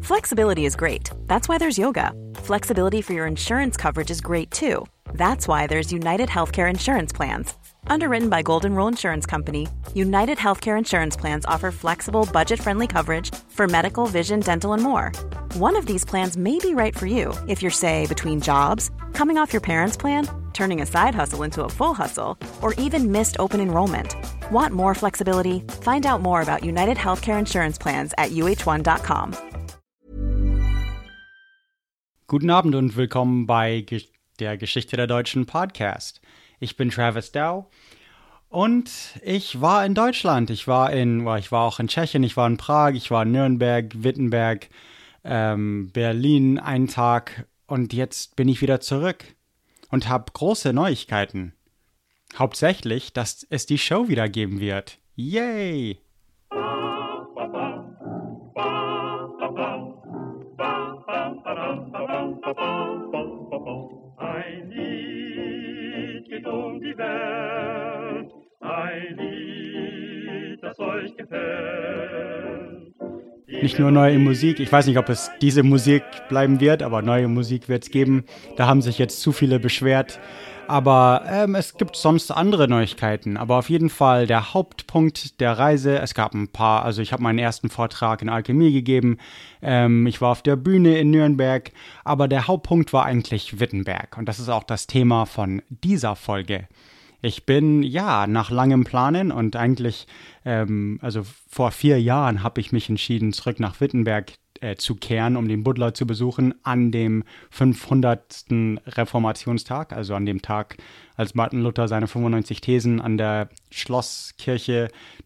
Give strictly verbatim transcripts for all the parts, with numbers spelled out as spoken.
Flexibility is great. That's why there's yoga. Flexibility for your insurance coverage is great too. That's why there's United Healthcare Insurance Plans. Underwritten by Golden Rule Insurance Company, United Healthcare Insurance Plans offer flexible, budget-friendly coverage for medical, vision, dental, and more. One of these plans may be right for you if you're, say, between jobs, coming off your parents' plan, turning a side hustle into a full hustle, or even missed open enrollment. Want more flexibility? Find out more about United Healthcare Insurance Plans at U H one dot com. Guten Abend und willkommen bei Ge- der Geschichte der Deutschen Podcast. Ich bin Travis Dow und ich war in Deutschland. Ich war in, ich war auch in Tschechien, ich war in Prag, ich war in Nürnberg, Wittenberg, ähm, Berlin einen Tag und jetzt bin ich wieder zurück und habe große Neuigkeiten. Hauptsächlich, dass es die Show wieder geben wird. Yay! Ein Lied geht um die Welt, ein Lied, das euch gefällt. Nicht nur neue Musik, ich weiß nicht, ob es diese Musik bleiben wird, aber neue Musik wird es geben. Da haben sich jetzt zu viele beschwert. Aber ähm, es gibt sonst andere Neuigkeiten. Aber auf jeden Fall der Hauptpunkt der Reise, es gab ein paar, also ich habe meinen ersten Vortrag in Alchemie gegeben. Ähm, ich war auf der Bühne in Nürnberg. Aber der Hauptpunkt war eigentlich Wittenberg. Und das ist auch das Thema von dieser Folge. Ich bin, ja, nach langem Planen und eigentlich, ähm, also vor vier Jahren habe ich mich entschieden, zurück nach Wittenberg äh, zu kehren, um den Buddler zu besuchen, an dem fünfhundertsten Reformationstag, also an dem Tag, als Martin Luther seine fünfundneunzig Thesen an der Schlosskirche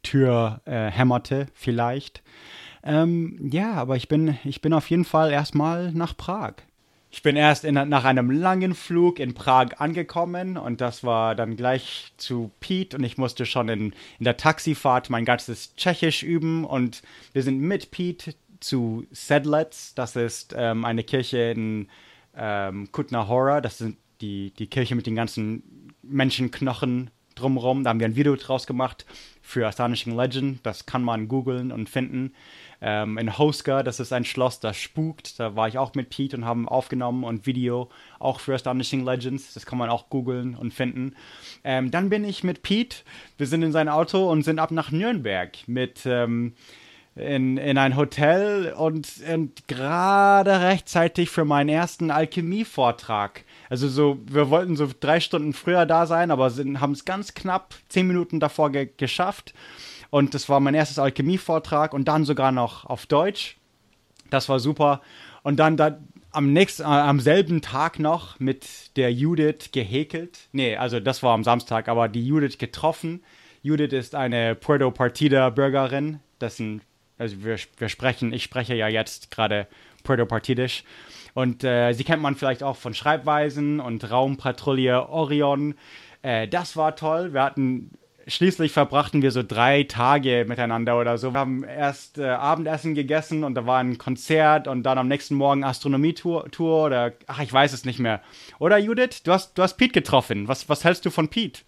Tür äh, hämmerte, vielleicht. Ähm, ja, aber ich bin, ich bin auf jeden Fall erstmal nach Prag. Ich bin erst in, nach einem langen Flug in Prag angekommen und das war dann gleich zu Pete und ich musste schon in, in der Taxifahrt mein ganzes Tschechisch üben und wir sind mit Pete zu Sedlec, das ist ähm, eine Kirche in ähm, Kutná Hora, das sind die, die Kirche mit den ganzen Menschenknochen drumherum, da haben wir ein Video draus gemacht für Astonishing Legend, das kann man googeln und finden. Ähm, in Hoska, das ist ein Schloss, das spukt. Da war ich auch mit Pete und haben aufgenommen und Video auch für Astonishing Legends. Das kann man auch googeln und finden. Ähm, dann bin ich mit Pete, wir sind in sein Auto und sind ab nach Nürnberg mit ähm, in, in ein Hotel und, und gerade rechtzeitig für meinen ersten Alchemie-Vortrag. Also so, wir wollten so drei Stunden früher da sein, aber haben es ganz knapp zehn Minuten davor ge- geschafft. Und das war mein erstes Alchemie-Vortrag und dann sogar noch auf Deutsch. Das war super. Und dann da, am nächsten, äh, am selben Tag noch mit der Judith gehäkelt. Nee, also das war am Samstag, aber die Judith getroffen. Judith ist eine Puerto Partida-Bürgerin. Das sind, also wir, wir sprechen, ich spreche ja jetzt gerade Puerto Partidisch. Und äh, sie kennt man vielleicht auch von Schreibweisen und Raumpatrouille Orion. Äh, das war toll. Wir hatten... Schließlich verbrachten wir so drei Tage miteinander oder so. Wir haben erst äh, Abendessen gegessen und da war ein Konzert und dann am nächsten Morgen Astronomie-Tour Tour oder, ach, ich weiß es nicht mehr. Oder Judith, du hast, du hast Pete getroffen. Was, was hältst du von Pete?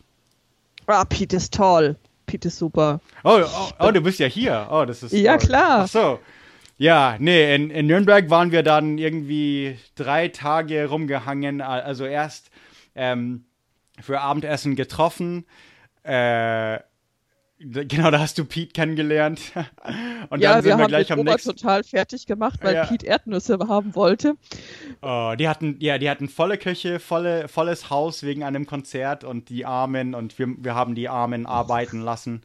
Ah, Pete ist toll. Pete ist super. Oh, oh, oh, du bist ja hier. Oh, das ist Ja, toll. klar. Ach so. Ja, nee, in, in Nürnberg waren wir dann irgendwie drei Tage rumgehangen. Also erst ähm, für Abendessen getroffen. Äh, genau, da hast du Pete kennengelernt. Und ja, dann sind wir, wir haben gleich den am Robert nächsten. total fertig gemacht, weil Ja. Pete Erdnüsse haben wollte. Oh, die hatten, ja, die hatten volle Küche, volle, volles Haus wegen einem Konzert und die Armen und wir, wir haben die Armen arbeiten lassen.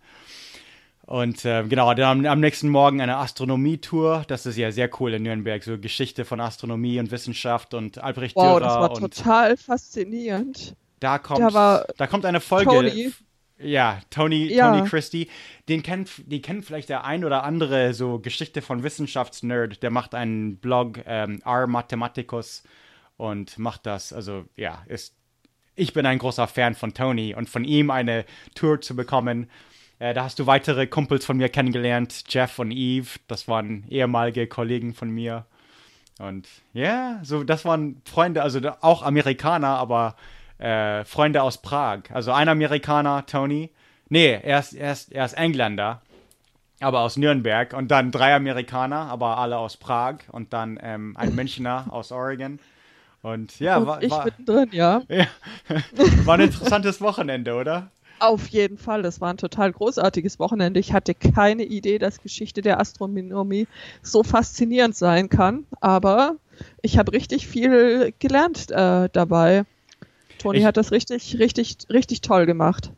Und äh, genau, dann am, am nächsten Morgen eine Astronomie-Tour. Das ist ja sehr cool in Nürnberg, so Geschichte von Astronomie und Wissenschaft und Albrecht Wow, Dürer. das war und total faszinierend. da kommt, Da war da kommt eine Folge. Tony. Ja, Tony, Ja. Tony Christie, den kennt, die kennt vielleicht der ein oder andere so Geschichte von Wissenschaftsnerd, der macht einen Blog, ähm, R Mathematicus und macht das, also ja, ist, ich bin ein großer Fan von Tony und von ihm eine Tour zu bekommen. Äh, da hast du weitere Kumpels von mir kennengelernt, Jeff und Eve, das waren ehemalige Kollegen von mir. Und ja, so das waren Freunde, also auch Amerikaner, aber äh, Freunde aus Prag. Also ein Amerikaner, Tony. Nee, er ist, er ist, er ist Engländer. aber aus Nürnberg. Und dann drei Amerikaner, aber alle aus Prag. Und dann ähm, ein Münchner aus Oregon. Und ja, Und war, ich war, mittendrin, ja. ja, war ein interessantes Wochenende, oder? Auf jeden Fall, das war ein total großartiges Wochenende. Ich hatte keine Idee, dass Geschichte der Astronomie so faszinierend sein kann, aber ich habe richtig viel gelernt äh, dabei. Toni Ich- hat das richtig, richtig, richtig toll gemacht.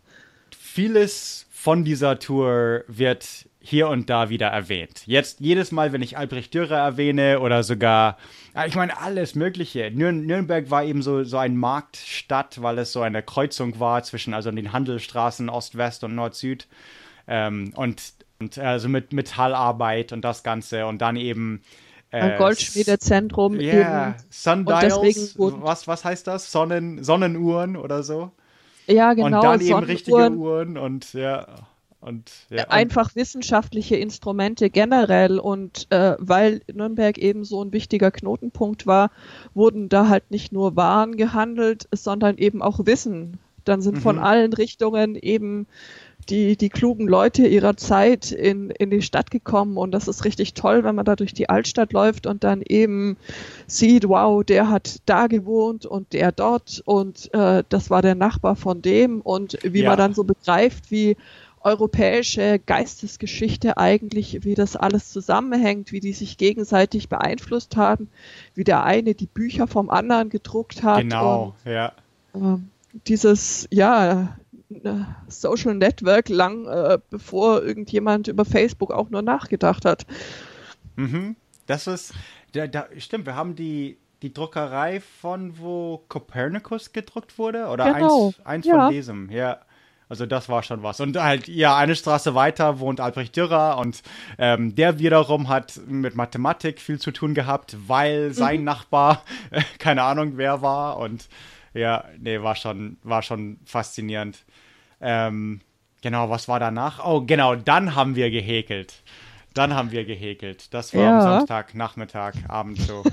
Vieles von dieser Tour wird hier und da wieder erwähnt. Jetzt jedes Mal, wenn ich Albrecht Dürer erwähne oder sogar, ja, ich meine alles Mögliche. Nür Nürnberg war eben so, so ein Marktstadt, weil es so eine Kreuzung war zwischen also den Handelsstraßen Ost-West und Nord-Süd ähm, und, und also mit Metallarbeit und das Ganze und dann eben Ein Goldschmiedezentrum Ja, yeah, eben. Sundials, Und deswegen wurden- was, was heißt das? Sonnen, Sonnenuhren oder so? Ja, genau. und dann eben richtige Sonnenuhren, Uhren und ja, und ja. Und, einfach wissenschaftliche Instrumente generell und äh, weil Nürnberg eben so ein wichtiger Knotenpunkt war, wurden da halt nicht nur Waren gehandelt, sondern eben auch Wissen. Dann sind von Mhm. allen Richtungen eben die, die klugen Leute ihrer Zeit in, in die Stadt gekommen und das ist richtig toll, wenn man da durch die Altstadt läuft und dann eben sieht, wow, der hat da gewohnt und der dort und äh, das war der Nachbar von dem und wie Ja. man dann so begreift, wie europäische Geistesgeschichte eigentlich, wie das alles zusammenhängt, wie die sich gegenseitig beeinflusst haben, wie der eine die Bücher vom anderen gedruckt hat. genau, ja. Und, ähm, dieses, ja, äh, Social Network lang äh, bevor irgendjemand über Facebook auch nur nachgedacht hat. Mhm. Das ist, da, da, stimmt, wir haben die, die Druckerei von wo Copernicus gedruckt wurde oder Genau, eins, eins ja. von diesem, ja. Also das war schon was. Und halt, ja, eine Straße weiter wohnt Albrecht Dürer und ähm, der wiederum hat mit Mathematik viel zu tun gehabt, weil sein Nachbar, äh, keine Ahnung wer war und ja, nee, war schon, war schon faszinierend. Ähm, genau, was war danach? Oh, genau, dann haben wir gehäkelt. Dann haben wir gehäkelt. Das war Ja. am Samstag, Nachmittag, Abend so.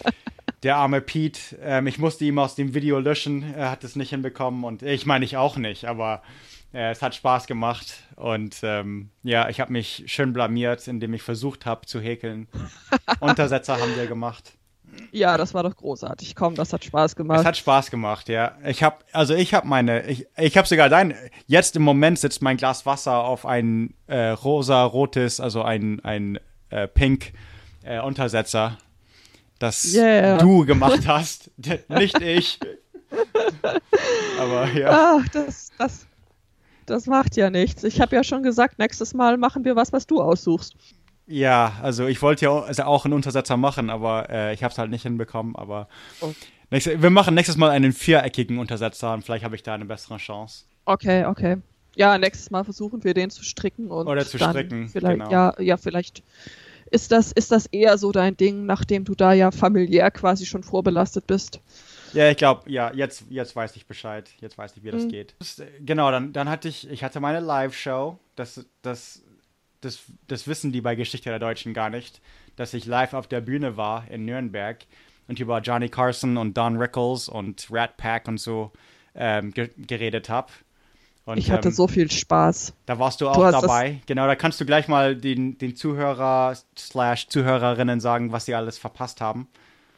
Der arme Pete, ähm, ich musste ihm aus dem Video löschen, er hat es nicht hinbekommen und ich meine, ich auch nicht, aber äh, es hat Spaß gemacht und ähm, ja, ich habe mich schön blamiert, indem ich versucht habe zu häkeln. Untersetzer haben wir gemacht. Ja, das war doch großartig. Komm, das hat Spaß gemacht. Es hat Spaß gemacht, ja. Ich habe, also ich habe meine, ich, ich habe sogar dein, jetzt im Moment sitzt mein Glas Wasser auf ein äh, rosa-rotes, also ein, ein äh, pink äh, Untersetzer, das Yeah. du gemacht hast, nicht ich. Aber ja. Ach, das, das, das macht ja nichts. Ich habe ja schon gesagt, nächstes Mal machen wir was, was du aussuchst. Ja, also ich wollte ja auch, also auch einen Untersetzer machen, aber äh, ich habe es halt nicht hinbekommen. Aber Oh. nächste, wir machen nächstes Mal einen viereckigen Untersetzer und vielleicht habe ich da eine bessere Chance. Okay, okay. Ja, nächstes Mal versuchen wir den zu stricken und Oder zu dann stricken, vielleicht, genau. ja, ja, vielleicht ist das, ist das eher so dein Ding, nachdem du da ja familiär quasi schon vorbelastet bist. Ja, ich glaube, ja, jetzt, jetzt weiß ich Bescheid. Jetzt weiß ich, wie das Mhm. geht. Das, äh, genau, dann, dann hatte ich, ich hatte meine Live-Show. Das, das, das, das wissen die bei Geschichte der Deutschen gar nicht, dass ich live auf der Bühne war in Nürnberg und über Johnny Carson und Don Rickles und Rat Pack und so ähm, ge geredet habe. Und, Ich hatte ähm, so viel Spaß. da warst du Du auch hast das- dabei. Genau, da kannst du gleich mal den, den Zuhörer slash Zuhörerinnen sagen, was sie alles verpasst haben.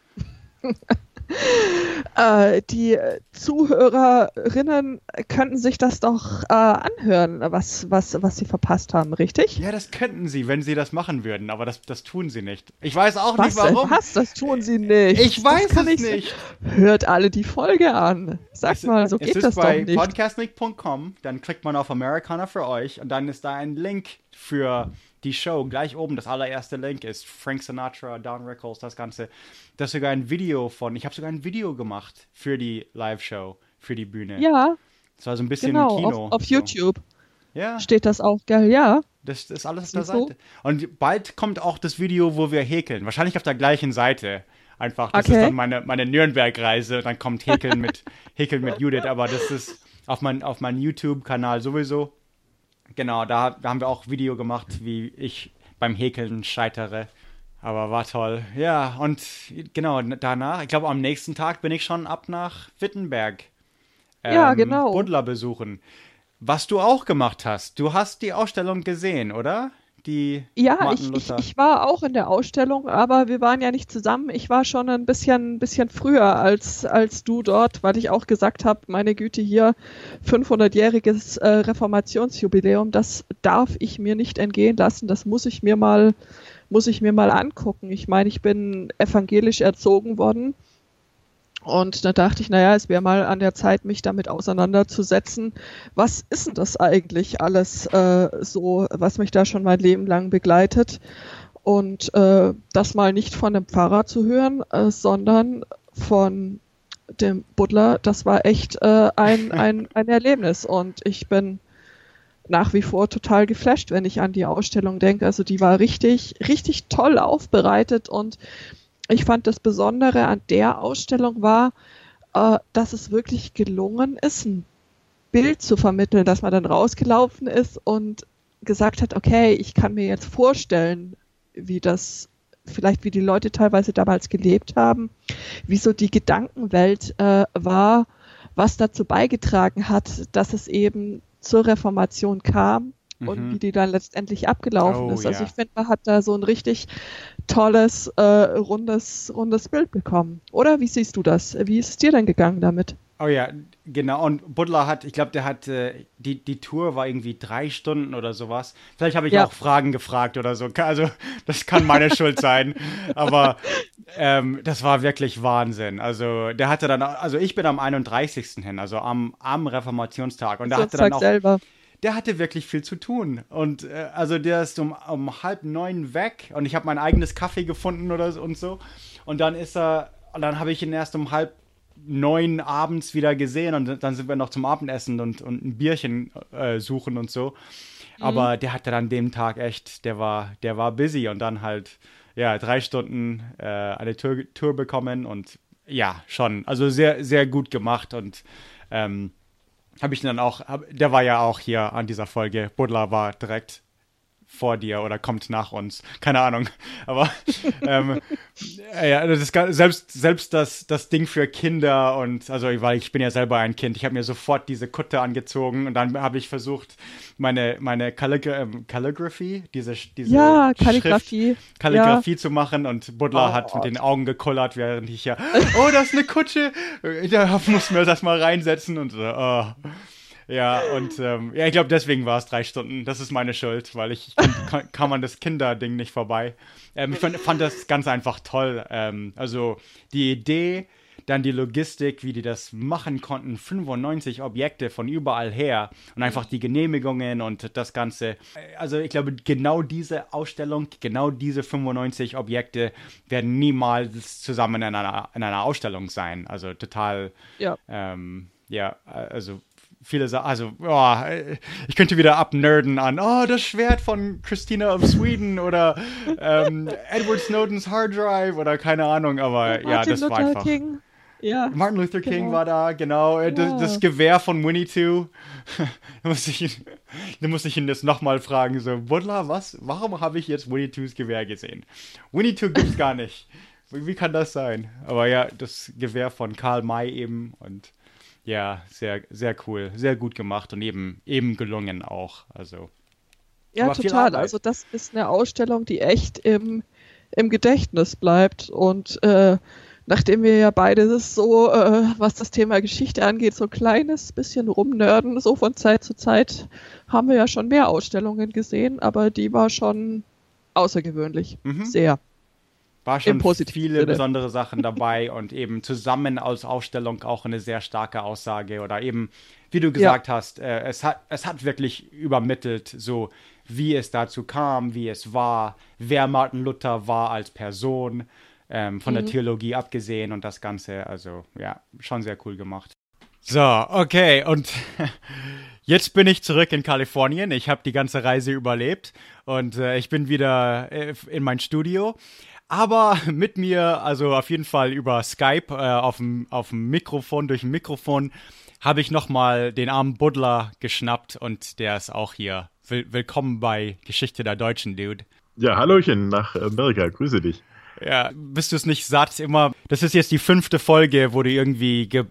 Äh, die äh, Zuhörerinnen könnten sich das doch äh, anhören, was, was, was sie verpasst haben, richtig? Ja, das könnten sie, wenn sie das machen würden, aber das, das tun sie nicht. Ich weiß auch Was, nicht, warum. was? Das tun sie nicht. Ich weiß das kann es ich so- nicht. Hört alle die Folge an. Sag Es- mal, so es geht ist das doch bei nicht. podcastnick punkt com, dann klickt man auf Americana für euch und dann ist da ein Link für die Show. Gleich oben, das allererste Link ist Frank Sinatra, Don Rickles, das Ganze. Das ist sogar ein Video von, ich habe sogar ein Video gemacht für die Live-Show, für die Bühne. Ja, Das war so ein bisschen genau, Kino. auf, auf so. YouTube Ja, steht das auch, gell? Ja. das ist alles auf der Siehst du? Seite. Und bald kommt auch das Video, wo wir häkeln. Wahrscheinlich auf der gleichen Seite. Einfach, das Okay. ist dann meine, meine Nürnberg-Reise. Dann kommt Häkeln mit, Häkeln mit Judith. Aber das ist auf, mein, auf meinem YouTube-Kanal sowieso. Genau, da, da haben wir auch Video gemacht, wie ich beim Häkeln scheitere. Aber war toll. Ja, und genau, danach, ich glaube, am nächsten Tag bin ich schon ab nach Wittenberg. Ja, genau. Buddler besuchen. Was du auch gemacht hast. Du hast die Ausstellung gesehen, oder? die Ja, Martin ich, ich, Luther? ich war auch in der Ausstellung, aber wir waren ja nicht zusammen. Ich war schon ein bisschen, bisschen früher als, als du dort, weil ich auch gesagt habe, meine Güte, hier fünfhundertjähriges äh, Reformationsjubiläum, das darf ich mir nicht entgehen lassen. Das muss ich mir mal, muss ich mir mal angucken. Ich meine, ich bin evangelisch erzogen worden. Und da dachte ich, naja, es wäre mal an der Zeit, mich damit auseinanderzusetzen. Was ist denn das eigentlich alles äh, so, was mich da schon mein Leben lang begleitet? Und äh, das mal nicht von dem Pfarrer zu hören, äh, sondern von dem Buddler, das war echt äh, ein, ein, ein Erlebnis. Und ich bin nach wie vor total geflasht, wenn ich an die Ausstellung denke. Also die war richtig, richtig toll aufbereitet und ich fand das Besondere an der Ausstellung war, äh, dass es wirklich gelungen ist, ein Bild zu vermitteln, dass man dann rausgelaufen ist und gesagt hat, okay, ich kann mir jetzt vorstellen, wie das, vielleicht wie die Leute teilweise damals gelebt haben, wie so die Gedankenwelt äh, war, was dazu beigetragen hat, dass es eben zur Reformation kam. Und Mhm. wie die dann letztendlich abgelaufen Oh, ist. Also ja. ich finde, man hat da so ein richtig tolles, äh, rundes, rundes Bild bekommen. Oder wie siehst du das? Wie ist es dir denn gegangen damit? Oh ja, genau. Und Butler hat, ich glaube, der hat, äh, die, die Tour war irgendwie drei Stunden oder sowas. Vielleicht habe ich Ja. auch Fragen gefragt oder so. Also, das kann meine Schuld sein. Aber ähm, das war wirklich Wahnsinn. Also, der hatte dann, also ich bin am einunddreißigsten hin, also am, am Reformationstag. Und der hatte dann Sonntag auch, selber. der hatte wirklich viel zu tun. Und äh, also der ist um, um halb neun weg und ich habe mein eigenes Kaffee gefunden oder so und so. Und dann ist er, und dann habe ich ihn erst um halb neun abends wieder gesehen und dann sind wir noch zum Abendessen und, und ein Bierchen äh, suchen und so. Aber der hatte dann dem Tag echt, der war, der war busy und dann halt, ja, drei Stunden äh, eine Tour, Tour bekommen und ja, schon, also sehr, sehr gut gemacht und ähm, habe ich ihn dann auch, hab, der war ja auch hier an dieser Folge, Buddler war direkt vor dir oder kommt nach uns, keine Ahnung, aber ähm, ja, das ist, gar- selbst, selbst das, das Ding für Kinder und, also weil ich bin ja selber ein Kind, ich habe mir sofort diese Kutte angezogen und dann habe ich versucht, meine, meine Calligra ähm, Calligraphy, diese, diese Ja, Schrift, Kalligrafie. Kalligrafie zu machen und Buddler Oh. hat mit den Augen gekullert, während ich ja, oh, das ist eine Kutsche, da muss mir das mal reinsetzen und so, oh. Ja, und ähm, ja, ich glaube, deswegen war es drei Stunden. Das ist meine Schuld, weil ich kann, kann man das Kinderding nicht vorbei. Ähm, ich fand, fand das ganz einfach toll. Ähm, also die Idee, dann die Logistik, wie die das machen konnten, fünfundneunzig Objekte von überall her und einfach die Genehmigungen und das Ganze. Also ich glaube, genau diese Ausstellung, genau diese fünfundneunzig Objekte werden niemals zusammen in einer, in einer Ausstellung sein. Also total, Ja. ähm, ja, also viele Sachen, also, oh, ich könnte wieder abnerden an, oh, das Schwert von Christina of Sweden oder ähm, Edward Snowdens Hard Drive oder keine Ahnung, aber ja, Martin das war Luther einfach. King. Ja. Martin Luther King Genau. war da, genau, äh, das, Wow. das Gewehr von Winnie Two. Da muss ich ihn, da muss ich ihn das nochmal fragen, so, Buddler, was, warum habe ich jetzt Winnie Twos Gewehr gesehen? Winnie Two gibt's gar nicht. Wie, wie kann das sein? Aber ja, das Gewehr von Karl May eben und ja, sehr, sehr cool, sehr gut gemacht und eben, eben gelungen auch. Also, Ja, aber viel total. Arbeit. Also das ist eine Ausstellung, die echt im, im Gedächtnis bleibt. Und äh, nachdem wir ja beide das so, äh, was das Thema Geschichte angeht, so ein kleines bisschen rumnörden, so von Zeit zu Zeit, haben wir ja schon mehr Ausstellungen gesehen, aber die war schon außergewöhnlich. Mhm. Sehr. War schon Im positiven viele Sinne. besondere Sachen dabei und eben zusammen als Ausstellung auch eine sehr starke Aussage oder eben, wie du gesagt hast, äh, es hat, es hat wirklich übermittelt, so wie es dazu kam, wie es war, wer Martin Luther war als Person, ähm, von der Theologie abgesehen und das Ganze, also ja, schon sehr cool gemacht. So, okay, und jetzt bin ich zurück in Kalifornien. Ich habe die ganze Reise überlebt und äh, ich bin wieder äh, in mein Studio. Aber mit mir, also auf jeden Fall über Skype, äh, auf dem auf dem Mikrofon, durch ein Mikrofon, habe ich nochmal den armen Buddler geschnappt und der ist auch hier. Will willkommen bei Geschichte der Deutschen, Dude. Ja, Hallöchen nach Amerika, grüße dich. Ja, bist du es nicht satt immer? Das ist jetzt die fünfte Folge, wo du irgendwie ge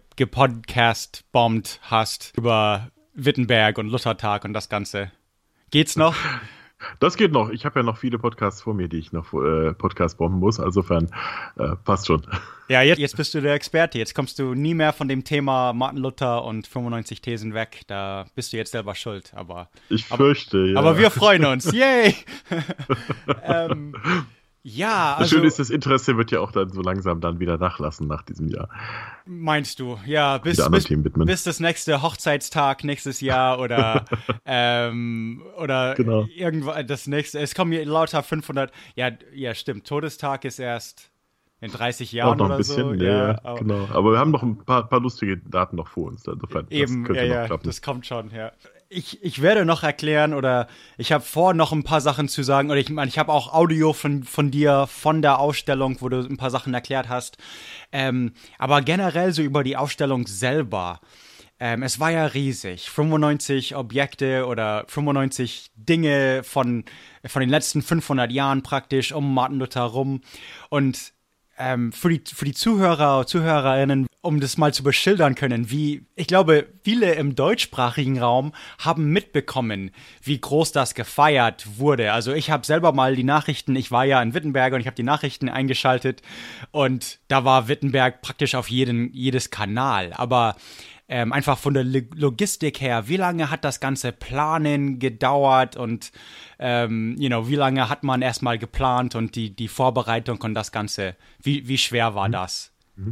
gepodcast-bombt hast über Wittenberg und Luthertag und das Ganze. Geht's noch? Das geht noch. Ich habe ja noch viele Podcasts vor mir, die ich noch äh, Podcast bomben muss. Insofern äh, passt schon. Ja, jetzt, jetzt bist du der Experte. Jetzt kommst du nie mehr von dem Thema Martin Luther und fünfundneunzig Thesen weg. Da bist du jetzt selber schuld. Aber ich fürchte, aber, ja. Aber wir freuen uns. Yay! ähm, ja, also... Das Schöne ist, das Interesse wird ja auch dann so langsam dann wieder nachlassen nach diesem Jahr. Meinst du? Ja, bis, anderen bis, Themen widmen. bis das nächste Hochzeitstag nächstes Jahr oder ähm, oder Genau. irgendwann das nächste. Es kommen hier lauter fünfhundert. Ja, ja, stimmt. Todestag ist erst in dreißig Jahren Auch noch ein oder bisschen, so. ja, Ja, aber- genau. Aber wir haben noch ein paar, paar lustige Daten noch vor uns. Insofern, Eben, das könnte ja, noch ja, klappen. das kommt schon, ja. Ich, ich werde noch erklären oder ich habe vor, noch ein paar Sachen zu sagen. Oder ich meine, ich habe auch Audio von, von dir von der Ausstellung, wo du ein paar Sachen erklärt hast. Ähm, aber generell so über die Ausstellung selber. Ähm, es war ja riesig. fünfundneunzig Objekte oder fünfundneunzig Dinge von, von den letzten fünfhundert Jahren praktisch um Martin Luther rum. Und ähm, für die, für die Zuhörer, Zuhörerinnen, um das mal zu beschildern können, wie, ich glaube, viele im deutschsprachigen Raum haben mitbekommen, wie groß das gefeiert wurde. Also ich habe selber mal die Nachrichten, ich war ja in Wittenberg und ich habe die Nachrichten eingeschaltet und da war Wittenberg praktisch auf jeden, jedes Kanal. Aber ähm, einfach von der Logistik her, wie lange hat das ganze Planen gedauert und ähm, you know, wie lange hat man erstmal geplant und die, die Vorbereitung und das Ganze, wie, wie schwer war das?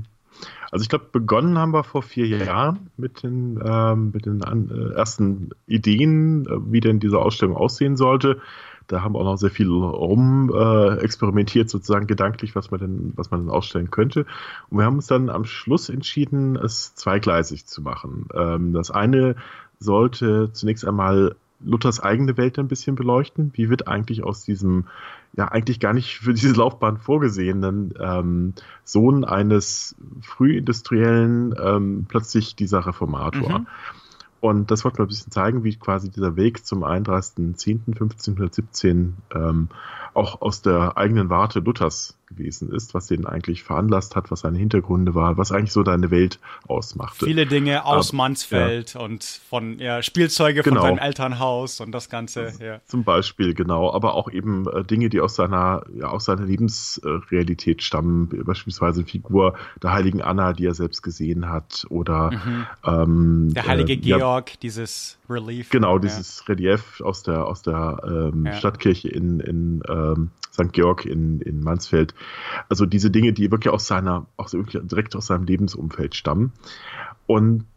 Also ich glaube, begonnen haben wir vor vier Jahren mit den, ähm, mit den an, äh, ersten Ideen, äh, wie denn diese Ausstellung aussehen sollte. Da haben wir auch noch sehr viel rum äh, experimentiert, sozusagen gedanklich, was man denn, was man denn ausstellen könnte. Und wir haben uns dann am Schluss entschieden, es zweigleisig zu machen. Ähm, das eine sollte zunächst einmal Luthers eigene Welt ein bisschen beleuchten. Wie wird eigentlich aus diesem, ja eigentlich gar nicht für diese Laufbahn vorgesehenen ähm, Sohn eines frühindustriellen ähm, plötzlich dieser Reformator? Mhm. Und das wollten wir ein bisschen zeigen, wie quasi dieser Weg zum einunddreißigsten zehnten fünfzehnhundertsiebzehn ähm, auch aus der eigenen Warte Luthers gewesen ist, was den eigentlich veranlasst hat, was seine Hintergründe war, was eigentlich so deine Welt ausmachte. Viele Dinge aus Aber, Mansfeld ja. und von ja, Spielzeuge genau. von seinem Elternhaus und das Ganze. Ja. Zum Beispiel, genau. Aber auch eben äh, Dinge, die aus seiner, ja, aus seiner Lebensrealität stammen, beispielsweise eine Figur der heiligen Anna, die er selbst gesehen hat, oder mhm. ähm, der heilige äh, Georg, ja, dieses Relief. Genau, ja. dieses Relief aus der, aus der ähm, ja. Stadtkirche in, in ähm, Sankt Georg in, in Mansfeld. Also diese Dinge, die wirklich aus seiner, auch so wirklich direkt aus seinem Lebensumfeld stammen. Und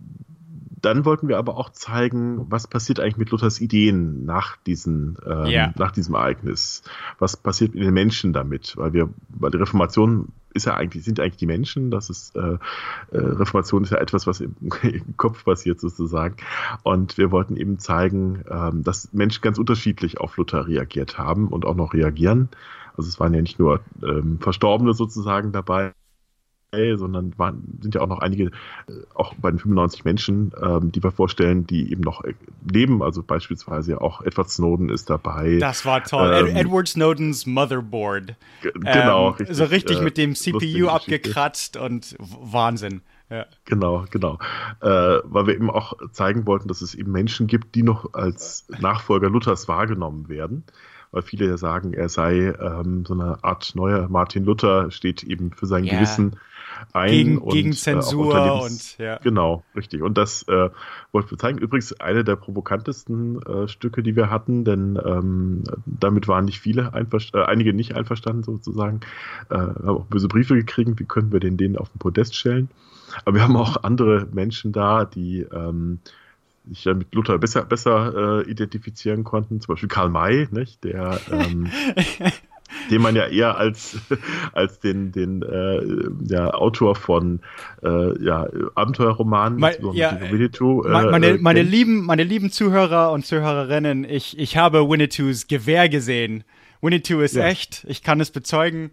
dann wollten wir aber auch zeigen, was passiert eigentlich mit Luthers Ideen nach, diesen, ähm, yeah. nach diesem Ereignis. Was passiert mit den Menschen damit? Weil wir, weil die Reformation ist ja eigentlich, sind eigentlich die Menschen. Das ist, äh, äh, Reformation ist ja etwas, was im, im Kopf passiert sozusagen. Und wir wollten eben zeigen, ähm, dass Menschen ganz unterschiedlich auf Luther reagiert haben und auch noch reagieren. Also es waren ja nicht nur ähm, Verstorbene sozusagen dabei, sondern waren, sind ja auch noch einige, auch bei den fünfundneunzig Menschen, ähm, die wir vorstellen, die eben noch leben. Also beispielsweise auch Edward Snowden ist dabei. Das war toll. Ähm, Ed- Edward Snowdens Motherboard. G- genau. Ähm, richtig, so richtig äh, mit dem C P U abgekratzt und Wahnsinn. Ja. Genau, genau. Äh, weil wir eben auch zeigen wollten, dass es eben Menschen gibt, die noch als Nachfolger Luthers wahrgenommen werden. Weil viele ja sagen, er sei ähm, so eine Art neuer Martin Luther, steht eben für sein yeah. Gewissen ein. Gegen, und, gegen äh, Zensur Lebens- und ja. Genau, richtig. Und das äh, wollten wir zeigen. Übrigens eine der provokantesten äh, Stücke, die wir hatten, denn ähm, damit waren nicht viele einverstanden, äh, einige nicht einverstanden sozusagen. Äh, haben auch böse Briefe gekriegt, wie können wir den denen auf den Podest stellen. Aber wir haben auch andere Menschen da, die ähm, sich ja mit Luther besser, besser äh, identifizieren konnten, zum Beispiel Karl May, nicht? Der, ähm, den man ja eher als, als den, den äh, ja, Autor von äh, ja, Abenteuerromanen, mein, ja, Winnetou, äh, meine, meine, kennt. lieben, meine lieben Zuhörer und Zuhörerinnen, ich, ich habe Winnetous Gewehr gesehen. Winnetou ist ja. echt, ich kann es bezeugen.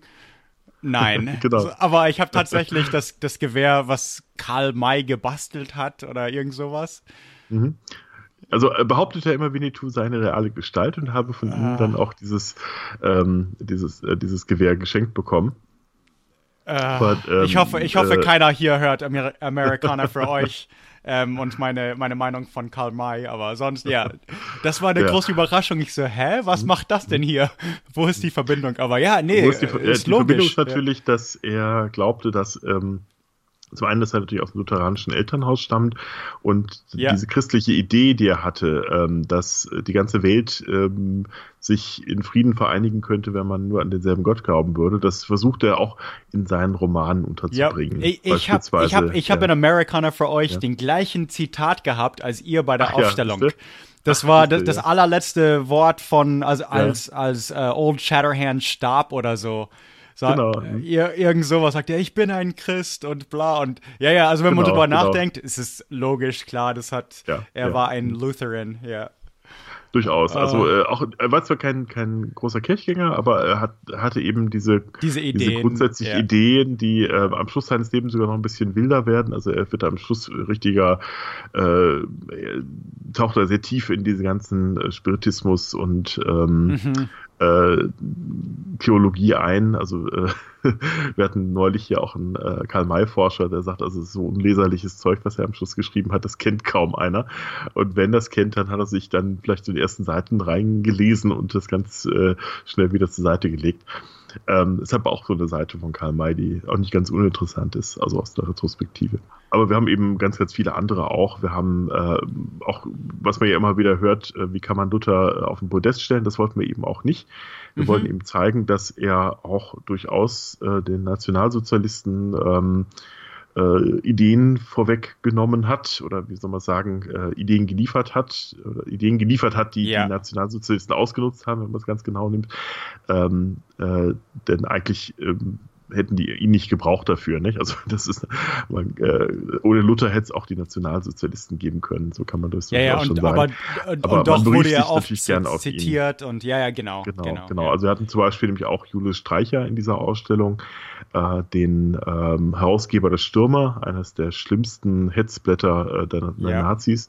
Nein, genau. aber ich habe tatsächlich das, das Gewehr, was Karl May gebastelt hat oder irgend sowas. Mhm. Also äh, behauptet er immer, Winnetou seine reale Gestalt und habe von ah. ihm dann auch dieses, ähm, dieses, äh, dieses Gewehr geschenkt bekommen. Äh, Aber, ähm, ich hoffe, ich hoffe äh, keiner hier hört Amer- Amerikaner für euch. ähm, und meine, meine Meinung von Karl May, aber sonst, ja, das war eine Ja. große Überraschung. Ich so, hä, was macht das denn hier? Wo ist die Verbindung? Aber ja, nee, Wo ist die, äh, äh, ist die Verbindung logisch. ist natürlich, dass er glaubte, dass ähm, zum einen, dass er natürlich aus dem lutheranischen Elternhaus stammt und Ja. diese christliche Idee, die er hatte, ähm, dass die ganze Welt ähm, sich in Frieden vereinigen könnte, wenn man nur an denselben Gott glauben würde, das versucht er auch in seinen Romanen Ja, unterzubringen. ich, ich habe Beispielsweise, ich hab, ich hab ja. in Americana für euch Ja. den gleichen Zitat gehabt als ihr bei der Ach ja, Aufstellung. siehste? Das Ach, war siehste, das, das ja. allerletzte Wort von, also als, als äh, Old Shatterhand starb oder so. Sa Genau. ihr, irgend sowas sagt er, ich bin ein Christ und bla und ja, ja, also wenn man Genau, drüber genau. nachdenkt, ist es logisch, klar, das hat, Ja, er ja. war ein Lutheran, ja. Durchaus. Also Ah. äh, auch er war zwar kein, kein großer Kirchgänger, aber er hat, hatte eben diese, Diese Ideen, grundsätzlichen ja. Ideen, die äh, am Schluss seines Lebens sogar noch ein bisschen wilder werden. Also er wird am Schluss richtiger, äh, er taucht da sehr tief in diese ganzen äh, Spiritismus und ähm, Mhm. äh, Theologie ein. Also äh, wir hatten neulich hier auch einen äh, Karl-May-Forscher, der sagt, also es ist so unleserliches Zeug, was er am Schluss geschrieben hat, das kennt kaum einer. Und wenn das kennt, dann hat er sich dann vielleicht so die ersten Seiten reingelesen und das ganz äh, schnell wieder zur Seite gelegt. Ähm, es hat auch so eine Seite von Karl May, die auch nicht ganz uninteressant ist, also aus der Retrospektive. Aber wir haben eben ganz, ganz viele andere auch. Wir haben äh, auch, was man ja immer wieder hört, äh, wie kann man Luther auf den Podest stellen, das wollten wir eben auch nicht. Wir Mhm. wollten eben zeigen, dass er auch durchaus äh, den Nationalsozialisten ähm, äh, Ideen vorweggenommen hat oder wie soll man sagen, äh, Ideen geliefert hat, oder Ideen geliefert hat, die Ja. die Nationalsozialisten ausgenutzt haben, wenn man es ganz genau nimmt. Ähm, äh, denn eigentlich ähm, hätten die ihn nicht gebraucht dafür, nicht? Also das ist, man, äh, ohne Luther hätte es auch die Nationalsozialisten geben können, so kann man das Ja, ja, durchaus und, schon aber, sagen. und, Aber und doch man wurde berief er sich oft natürlich gern auf ihn. zitiert und ja, ja, genau. Genau, genau, genau. Ja. Also wir hatten zum Beispiel nämlich auch Julius Streicher in dieser Ausstellung, äh, den ähm, Herausgeber des Stürmer, eines der schlimmsten Hetzblätter äh, der, der Ja. Nazis.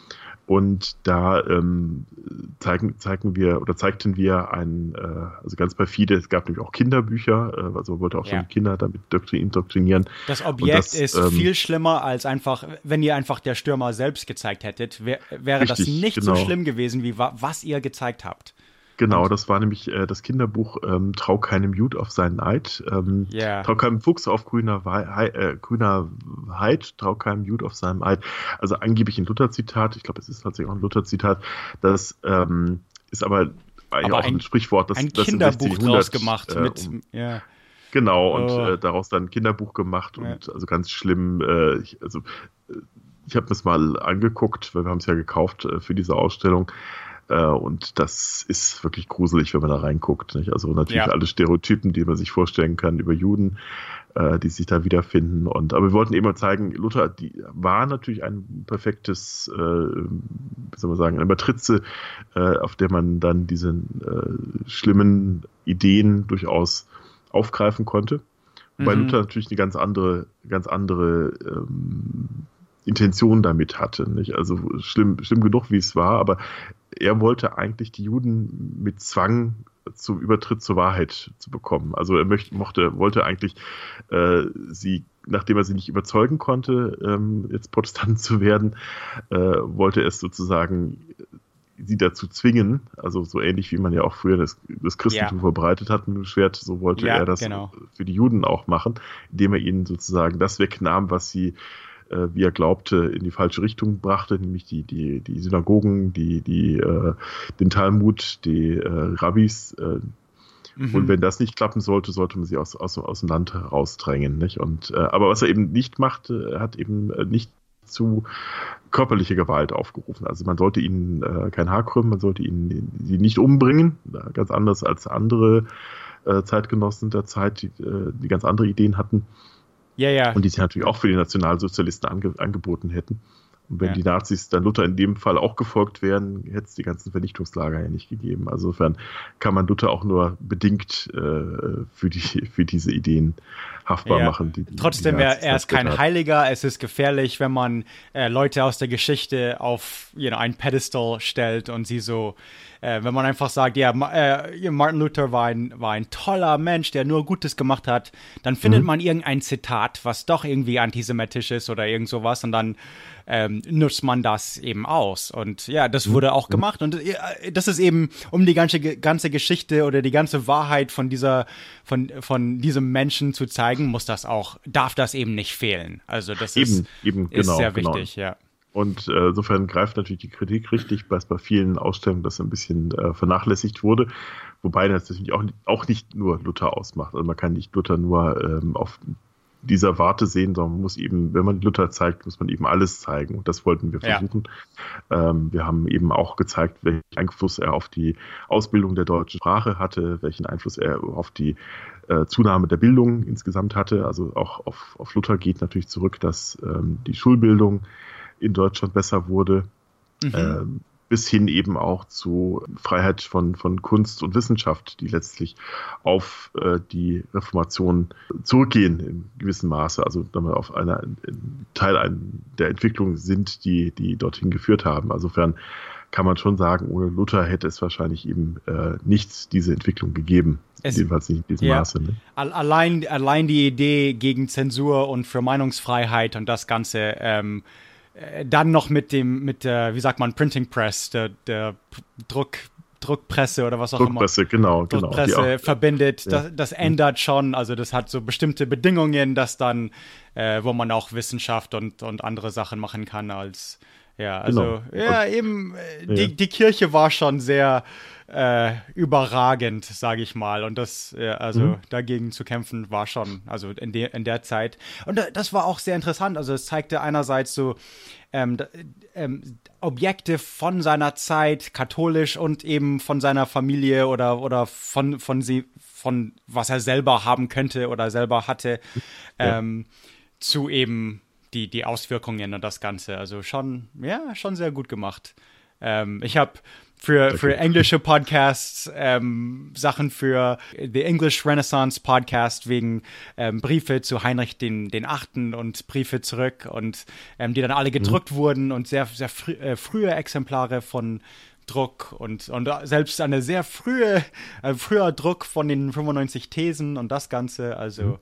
Und da ähm, zeigen, zeigen wir oder zeigten wir ein, äh, also ganz perfide, es gab nämlich auch Kinderbücher, äh, also wollte auch Ja. schon die Kinder damit doktrin, indoktrinieren. Das Objekt das, ist ähm, viel schlimmer als einfach, wenn ihr einfach der Stürmer selbst gezeigt hättet, wär, wäre das Richtig, nicht genau. so schlimm gewesen, wie wa was ihr gezeigt habt. Genau, das war nämlich äh, das Kinderbuch ähm, Trau keinem Jud auf seinen Eid. Ähm, Ja. Trau keinem Fuchs auf grüner, Wei Hei äh, grüner Heid, trau keinem Jud auf seinem Eid. Also angeblich ein Luther-Zitat, ich glaube, es ist tatsächlich auch ein Luther-Zitat. Das ähm, ist aber eigentlich Aber auch ein, ein- Sprüchwort, das, Ein das im Kinderbuch sechzehnhundert, draus gemacht äh, mit, um, ja. Genau, und Oh. äh, daraus dann ein Kinderbuch gemacht Ja. und also ganz schlimm, äh, ich, also äh, ich habe das mal angeguckt, weil wir haben es ja gekauft äh, für diese Ausstellung. Äh, und das ist wirklich gruselig, wenn man da reinguckt. Nicht? Also natürlich Ja. alle Stereotypen, die man sich vorstellen kann über Juden, äh, die sich da wiederfinden. Und aber wir wollten eben mal zeigen, Luther die war natürlich ein perfektes, äh, wie soll man sagen, eine Matrize, äh, auf der man dann diese äh, schlimmen Ideen durchaus aufgreifen konnte. Wobei Mhm. Luther natürlich eine ganz andere, ganz andere ähm, Intention damit hatte. Nicht? Also schlimm, schlimm genug, wie es war, aber er wollte eigentlich die Juden mit Zwang zum Übertritt zur Wahrheit zu bekommen. Also er möchte, mochte, wollte eigentlich äh, sie, nachdem er sie nicht überzeugen konnte, ähm, jetzt Protestanten zu werden, äh, wollte er es sozusagen sie dazu zwingen, also so ähnlich wie man ja auch früher das, das Christentum Ja. verbreitet hat mit dem Schwert, so wollte Ja, er das genau. für die Juden auch machen, indem er ihnen sozusagen das wegnahm, was sie, äh, wie er glaubte, in die falsche Richtung brachte, nämlich die, die, die Synagogen, die, die, äh, den Talmud, die äh, Rabbis. Äh, Mhm. Und wenn das nicht klappen sollte, sollte man sie aus, aus, aus dem Land herausdrängen. Nicht? Und, äh, aber was er eben nicht machte, er hat eben äh, nicht zu körperliche Gewalt aufgerufen. Also man sollte ihnen äh, kein Haar krümmen, man sollte ihnen sie nicht umbringen, äh, ganz anders als andere äh, Zeitgenossen der Zeit, die, äh, die ganz andere Ideen hatten Ja, ja. und die sie natürlich auch für die Nationalsozialisten ange angeboten hätten. Und wenn Ja. die Nazis dann Luther in dem Fall auch gefolgt wären, hätte es die ganzen Vernichtungslager ja nicht gegeben. Also insofern kann man Luther auch nur bedingt äh, für, die, für diese Ideen haftbar ja. machen. Die, die, Trotzdem, die er, er ist kein hat. Heiliger. Es ist gefährlich, wenn man äh, Leute aus der Geschichte auf you know, ein Pedestal stellt und sie so, äh, wenn man einfach sagt, ja, äh, Martin Luther war ein, war ein toller Mensch, der nur Gutes gemacht hat, dann findet mhm. man irgendein Zitat, was doch irgendwie antisemitisch ist oder irgend sowas und dann ähm, nutzt man das eben aus. Und ja, das wurde auch gemacht. Und äh, das ist eben, um die ganze, ganze Geschichte oder die ganze Wahrheit von dieser, von, von diesem Menschen zu zeigen, muss das auch, darf das eben nicht fehlen. Also das eben, ist, eben, ist genau, sehr genau. wichtig, ja. Und äh, insofern greift natürlich die Kritik richtig, weil es bei vielen Ausstellungen das ein bisschen äh, vernachlässigt wurde. Wobei das natürlich auch, auch nicht nur Luther ausmacht. Also man kann nicht Luther nur ähm, auf dieser Warte sehen, sondern man muss eben, wenn man Luther zeigt, muss man eben alles zeigen. Und das wollten wir versuchen. Ja. Ähm, wir haben eben auch gezeigt, welchen Einfluss er auf die Ausbildung der deutschen Sprache hatte, welchen Einfluss er auf die äh, Zunahme der Bildung insgesamt hatte. Also auch auf, auf Luther geht natürlich zurück, dass ähm, die Schulbildung in Deutschland besser wurde. Mhm. Ähm, bis hin eben auch zu Freiheit von, von Kunst und Wissenschaft, die letztlich auf äh, die Reformation zurückgehen in gewissem Maße, also wenn wir auf einer Teil ein, der Entwicklung sind, die, die dorthin geführt haben. Insofern kann man schon sagen, ohne Luther hätte es wahrscheinlich eben äh, nicht diese Entwicklung gegeben. Es, jedenfalls nicht in diesem ja, Maße. Ne? Allein, allein die Idee gegen Zensur und für Meinungsfreiheit und das Ganze ähm, dann noch mit dem, mit der, wie sagt man, Printing Press, der, der Druck, Druckpresse oder was auch Druckpresse, immer. genau, genau. Druckpresse auch, verbindet, ja. das, das ändert schon, also das hat so bestimmte Bedingungen, dass dann, äh, wo man auch Wissenschaft und, und andere Sachen machen kann als, ja, also, genau. ja, eben, äh, die, ja. die Kirche war schon sehr äh, überragend, sage ich mal, und das, ja, also mhm. dagegen zu kämpfen war schon, also in, de, in der Zeit, und das war auch sehr interessant, also es zeigte einerseits so ähm, ähm, Objekte von seiner Zeit, katholisch und eben von seiner Familie oder, oder von, von sie, von was er selber haben könnte oder selber hatte, ja. ähm, zu eben die, die Auswirkungen und das Ganze. Also schon, ja, schon sehr gut gemacht. Ähm, ich habe für, für englische Podcasts ähm, Sachen für The English Renaissance Podcast wegen ähm, Briefe zu Heinrich den, den Achten und Briefe zurück und ähm, die dann alle gedruckt mhm. wurden und sehr, sehr frü äh, frühe Exemplare von Druck und, und selbst eine sehr frühe, äh, früher Druck von den fünfundneunzig Thesen und das Ganze. Also mhm.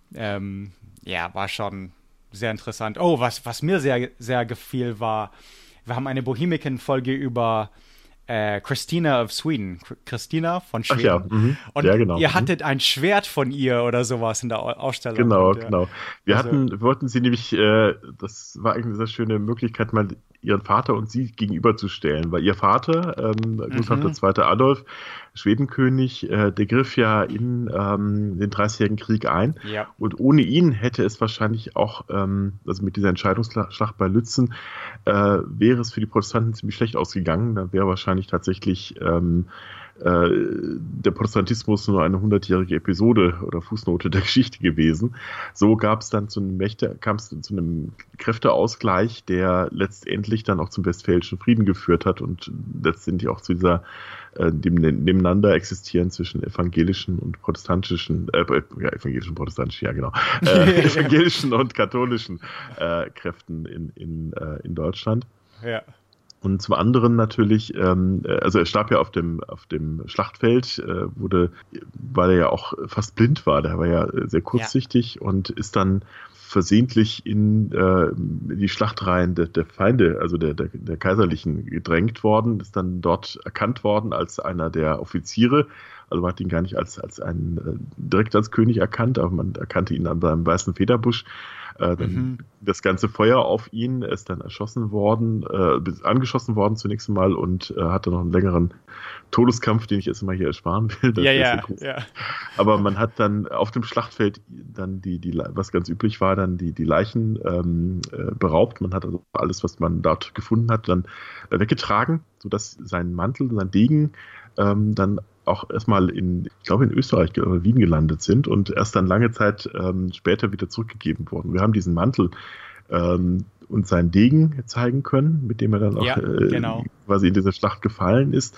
ähm, ja, war schon sehr interessant. Oh, was, was mir sehr, sehr gefiel war, wir haben eine Bohemican-Folge über äh, Christina of Sweden. Christina von Schweden. Ach ja, mhm. Und ja, genau. ihr hattet ein Schwert von ihr oder sowas in der Ausstellung. Genau, und, ja. genau. Wir also, hatten, wir wollten sie nämlich, äh, das war eigentlich eine sehr schöne Möglichkeit, mal ihren Vater und sie gegenüberzustellen, weil ihr Vater, ähm, Gustav der Zweite Adolf, Schwedenkönig, äh, der griff ja in ähm, den Dreißigjährigen Krieg ein ja. und ohne ihn hätte es wahrscheinlich auch, ähm, also mit dieser Entscheidungsschlacht bei Lützen, äh, wäre es für die Protestanten ziemlich schlecht ausgegangen, da wäre wahrscheinlich tatsächlich ähm, äh, der Protestantismus nur eine hundertjährige Episode oder Fußnote der Geschichte gewesen. So gab es dann zu einem Mächte, kam es zu einem Kräfteausgleich, der letztendlich dann auch zum Westfälischen Frieden geführt hat und letztendlich auch zu dieser äh, dem nebeneinander existieren zwischen evangelischen und protestantischen, äh, ja, evangelischen, protestantischen, ja genau, äh, evangelischen und katholischen äh, Kräften in, in, äh, in Deutschland. Ja. Und zum anderen natürlich, ähm, also er starb ja auf dem, auf dem Schlachtfeld, äh, wurde, weil er ja auch fast blind war, der war ja sehr kurzsichtig ja. und ist dann versehentlich in äh, die Schlachtreihen der, der Feinde, also der, der, der Kaiserlichen gedrängt worden, ist dann dort erkannt worden als einer der Offiziere. Also man hat ihn gar nicht als, als einen, äh, direkt als König erkannt, aber man erkannte ihn an seinem weißen Federbusch. Äh, dann mhm. Das ganze Feuer auf ihn, er ist dann erschossen worden, äh, angeschossen worden zunächst einmal und äh, hatte noch einen längeren Todeskampf, den ich jetzt mal hier ersparen will. Ja, ja, ja. Aber man hat dann auf dem Schlachtfeld dann die, die, was ganz üblich war, dann die, die Leichen ähm, äh, beraubt. Man hat also alles, was man dort gefunden hat, dann äh, weggetragen, sodass sein Mantel, sein Degen ähm, dann auch erstmal in, ich glaube in Österreich oder Wien gelandet sind und erst dann lange Zeit ähm, später wieder zurückgegeben wurden. Wir haben diesen Mantel ähm, und seinen Degen zeigen können, mit dem er dann auch ja, äh, genau. quasi in dieser Schlacht gefallen ist.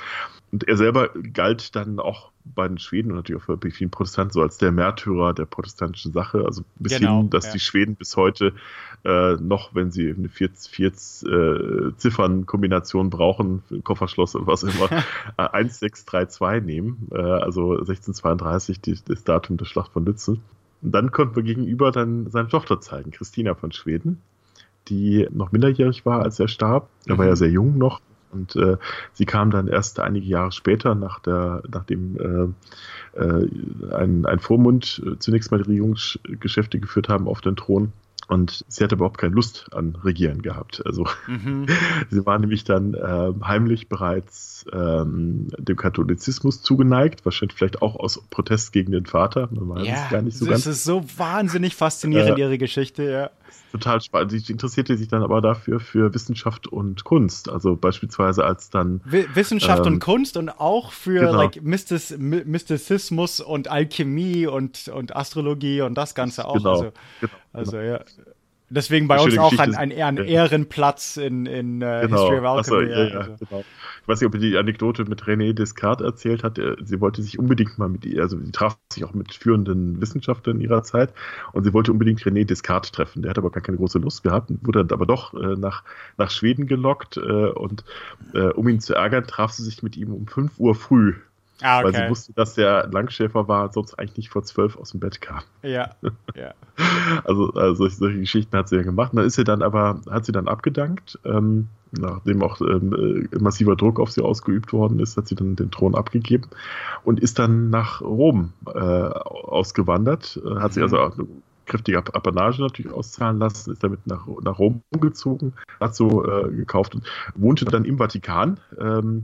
und er selber galt dann auch bei den Schweden und natürlich auch bei vielen Protestanten so als der Märtyrer der protestantischen Sache. Also bis Genau, hin, dass ja. die Schweden bis heute äh, noch, wenn sie eine vier, vier äh, Ziffern-Kombination brauchen, für ein Kofferschloss oder was immer, äh, eins sechs drei zwei nehmen. Äh, also sechzehnhundertzweiunddreißig, die, das Datum der Schlacht von Lützen. Und dann konnten wir gegenüber dann seine Tochter zeigen, Christina von Schweden, die noch minderjährig war, als er starb. Er war Mhm. ja sehr jung noch. Und äh, sie kam dann erst einige Jahre später, nach der, nachdem äh, äh, ein, ein Vormund äh, zunächst mal die Regierungsgeschäfte geführt haben, auf den Thron. Und sie hatte überhaupt keine Lust an Regieren gehabt. Also Mhm. sie war nämlich dann äh, heimlich bereits ähm, dem Katholizismus zugeneigt, wahrscheinlich vielleicht auch aus Protest gegen den Vater. Man weiß Ja, es gar nicht so das ganz. ist so wahnsinnig faszinierend, Äh, ihre Geschichte, ja. Total spannend. Sie interessierte sich dann aber dafür für Wissenschaft und Kunst. Also beispielsweise als dann W- Wissenschaft ähm, und Kunst und auch für genau. like, Mystis, My- Mystizismus und Alchemie und, und Astrologie und das Ganze auch. Genau, Also, genau, also genau. ja. Deswegen bei Die uns schöne auch Geschichte ein, ein, ein ist- Ehrenplatz in, in uh, Genau. History of Ach so, Alchemy. ja, ja, also. genau. Ich weiß nicht, ob ihr die Anekdote mit René Descartes erzählt hat. Er- Sie wollte sich unbedingt mal mit ihr, also sie traf sich auch mit führenden Wissenschaftlern ihrer Zeit und sie wollte unbedingt René Descartes treffen. Der hat aber gar keine große Lust gehabt und wurde dann aber doch äh, nach, nach Schweden gelockt äh, und äh, um ihn zu ärgern, traf sie sich mit ihm um fünf Uhr früh. Ah, Weil sie okay. wusste, dass der Langschäfer war und sonst eigentlich nicht vor zwölf aus dem Bett kam. Ja, ja. Also, also solche, solche Geschichten hat sie ja gemacht. Und dann ist sie dann aber, hat sie dann abgedankt, ähm, nachdem auch ähm, äh, massiver Druck auf sie ausgeübt worden ist, hat sie dann den Thron abgegeben und ist dann nach Rom äh, ausgewandert. Äh, hat Mhm. sie also auch eine kräftige Ap- Apanage natürlich auszahlen lassen, ist damit nach, nach Rom gezogen, hat so äh, gekauft und wohnte dann im Vatikan. Ähm,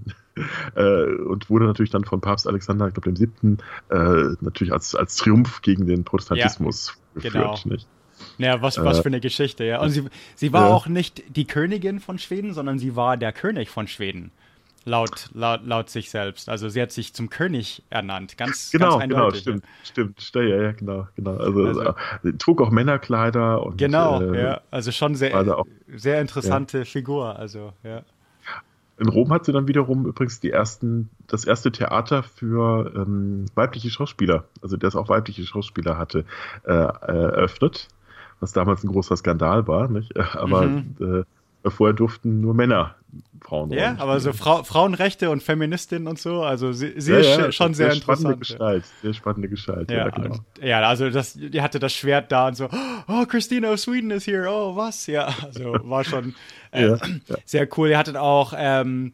äh, und wurde natürlich dann von Papst Alexander, ich glaube dem siebten, äh, natürlich als, als Triumph gegen den Protestantismus geführt. genau. Nicht? Ja, was, was Äh, für eine Geschichte, ja. Und sie, sie war ja. auch nicht die Königin von Schweden, sondern sie war der König von Schweden. Laut, laut, laut sich selbst. Also sie hat sich zum König ernannt. Ganz, Genau, ganz genau, eindeutig. stimmt, stimmt, stimmt, ja, ja, genau, genau. Also, Also- äh, sie trug auch Männerkleider und Genau, äh, ja. Also schon sehr, also auch- sehr interessante Figur. Also, ja. in Rom hat sie dann wiederum übrigens die ersten, das erste Theater für ähm, weibliche Schauspieler, also das auch weibliche Schauspieler hatte, äh, eröffnet, was damals ein großer Skandal war, nicht? Aber Mhm. äh, vorher durften nur Männer Frauen Ja, aber so Frau, Frauenrechte und Feministinnen und so, also sie, sie ja, ist ja, schon sehr, spannende interessant. Gestalt, sehr spannende Gestalt, ja, Ja, genau. und, ja, also das, die hatte das Schwert da und so, oh, Christina of Sweden is here, oh, was? Ja, also war schon äh, Ja, ja. sehr cool. Ihr hattet auch ähm,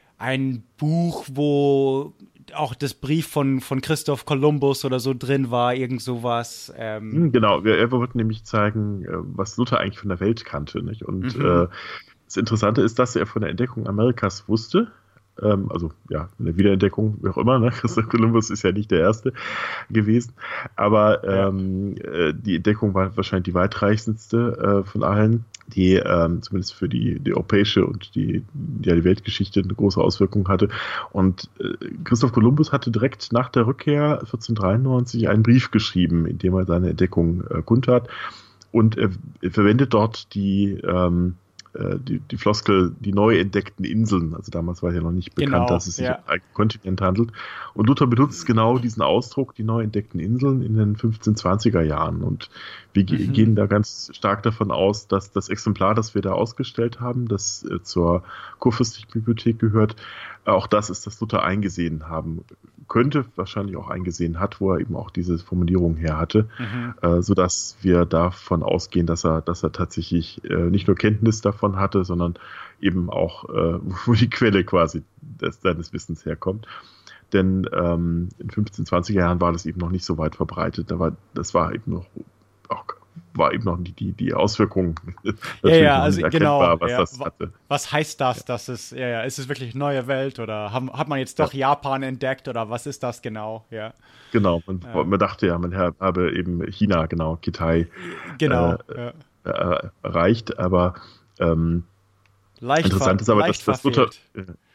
ein Buch, wo auch das Brief von, von Christoph Kolumbus oder so drin war, irgend sowas. Ähm, Hm, Genau, wir, wir wollten nämlich zeigen, äh, was Luther eigentlich von der Welt kannte. Nicht? Und Mhm. äh, das Interessante ist, dass er von der Entdeckung Amerikas wusste. Ähm, also ja, eine Wiederentdeckung, wie auch immer. Ne? Christoph Kolumbus ist ja nicht der Erste gewesen. Aber ähm, äh, die Entdeckung war wahrscheinlich die weitreichendste äh, von allen, die ähm, zumindest für die, die europäische und die, ja, die Weltgeschichte eine große Auswirkung hatte. Und äh, Christoph Kolumbus hatte direkt nach der Rückkehr vierzehnhundertdreiundneunzig einen Brief geschrieben, in dem er seine Entdeckung äh, kundtat. Und er, er verwendet dort die, ähm, äh, die, die Floskel, die neu entdeckten Inseln. Also damals war ja noch nicht bekannt, Genau, dass es sich ja. um einen Kontinent handelt. Und Luther benutzt genau diesen Ausdruck, die neu entdeckten Inseln, in den fünfzehnhundertzwanziger Jahren. Und wir ge- Mhm. gehen da ganz stark davon aus, dass das Exemplar, das wir da ausgestellt haben, das äh, zur Kurfürstlichen Bibliothek gehört, äh, auch das ist, das Luther eingesehen haben könnte, wahrscheinlich auch eingesehen hat, wo er eben auch diese Formulierung her hatte, Mhm. äh, sodass wir davon ausgehen, dass er, dass er tatsächlich äh, nicht nur Kenntnis davon hatte, sondern eben auch, äh, wo die Quelle quasi des, seines Wissens herkommt. Denn ähm, in fünfzehnhundertzwanziger Jahren war das eben noch nicht so weit verbreitet. Da war, das war eben noch auch war eben noch die, die, die Auswirkung Ja, natürlich ja, noch also nicht genau. erkennbar, was ja. das Wa- hatte. Was heißt das, dass es, ja, ja, ist es wirklich neue Welt oder haben, hat man jetzt doch Japan entdeckt oder was ist das genau? Ja, Genau, man, Ja. man dachte ja, man habe eben China, genau, Kitai genau. Äh, ja. äh, erreicht, aber ähm, Leicht, interessant ver- ist aber, leicht dass das Luther, verfehlt. äh,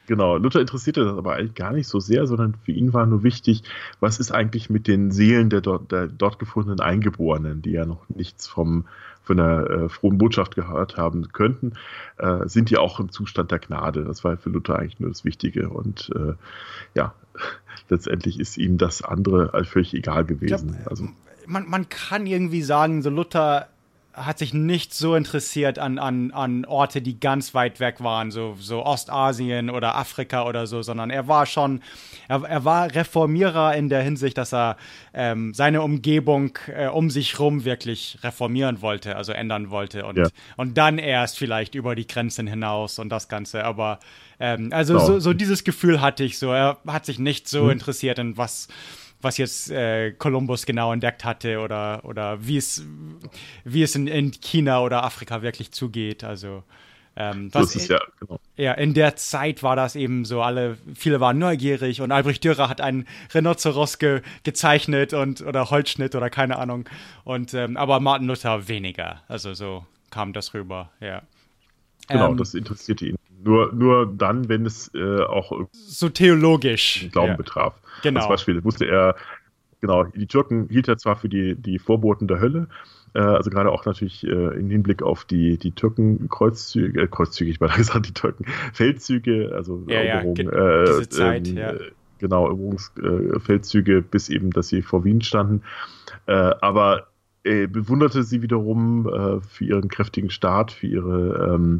Genau, Luther interessierte das aber eigentlich gar nicht so sehr, sondern für ihn war nur wichtig, was ist eigentlich mit den Seelen der dort, der dort gefundenen Eingeborenen, die ja noch nichts vom, von der äh, frohen Botschaft gehört haben könnten, äh, sind die auch im Zustand der Gnade. Das war für Luther eigentlich nur das Wichtige. Und äh, ja, letztendlich ist ihm das andere als völlig egal gewesen. Glaub, also, man, man kann irgendwie sagen, so Luther hat sich nicht so interessiert an, an, an Orte, die ganz weit weg waren, so, so Ostasien oder Afrika oder so, sondern er war schon, er, er war Reformierer in der Hinsicht, dass er ähm, seine Umgebung äh, um sich rum wirklich reformieren wollte, also ändern wollte und, ja. und dann erst vielleicht über die Grenzen hinaus und das Ganze, aber ähm, also Genau. so, so dieses Gefühl hatte ich so, er hat sich nicht so hm. interessiert in was was jetzt äh, Kolumbus genau entdeckt hatte oder, oder wie es, wie es in, in China oder Afrika wirklich zugeht. Also ähm, was so ist es, ja, genau. Ja, in der Zeit war das eben so, alle, viele waren neugierig und Albrecht Dürer hat einen Rhinoceros ge, gezeichnet und oder Holzschnitt oder keine Ahnung. Und ähm, aber Martin Luther weniger. Also so kam das rüber, ja. Genau, ähm, das interessierte ihn. Nur, nur dann, wenn es äh, auch so theologisch den Glauben ja. betraf. Genau. Zum Beispiel wusste er, genau, die Türken hielt er zwar für die, die Vorboten der Hölle, äh, also gerade auch natürlich äh, im Hinblick auf die, die Türken-Kreuzzüge, äh, Kreuzzüge, ich meine gesagt, die Türken-Feldzüge, also ja, Eroberung, ja, äh, diese Zeit, ähm, ja. Genau, Eroberungsfeldzüge, äh, bis eben, dass sie vor Wien standen. Äh, aber er bewunderte sie wiederum äh, für ihren kräftigen Staat, für ihre ähm,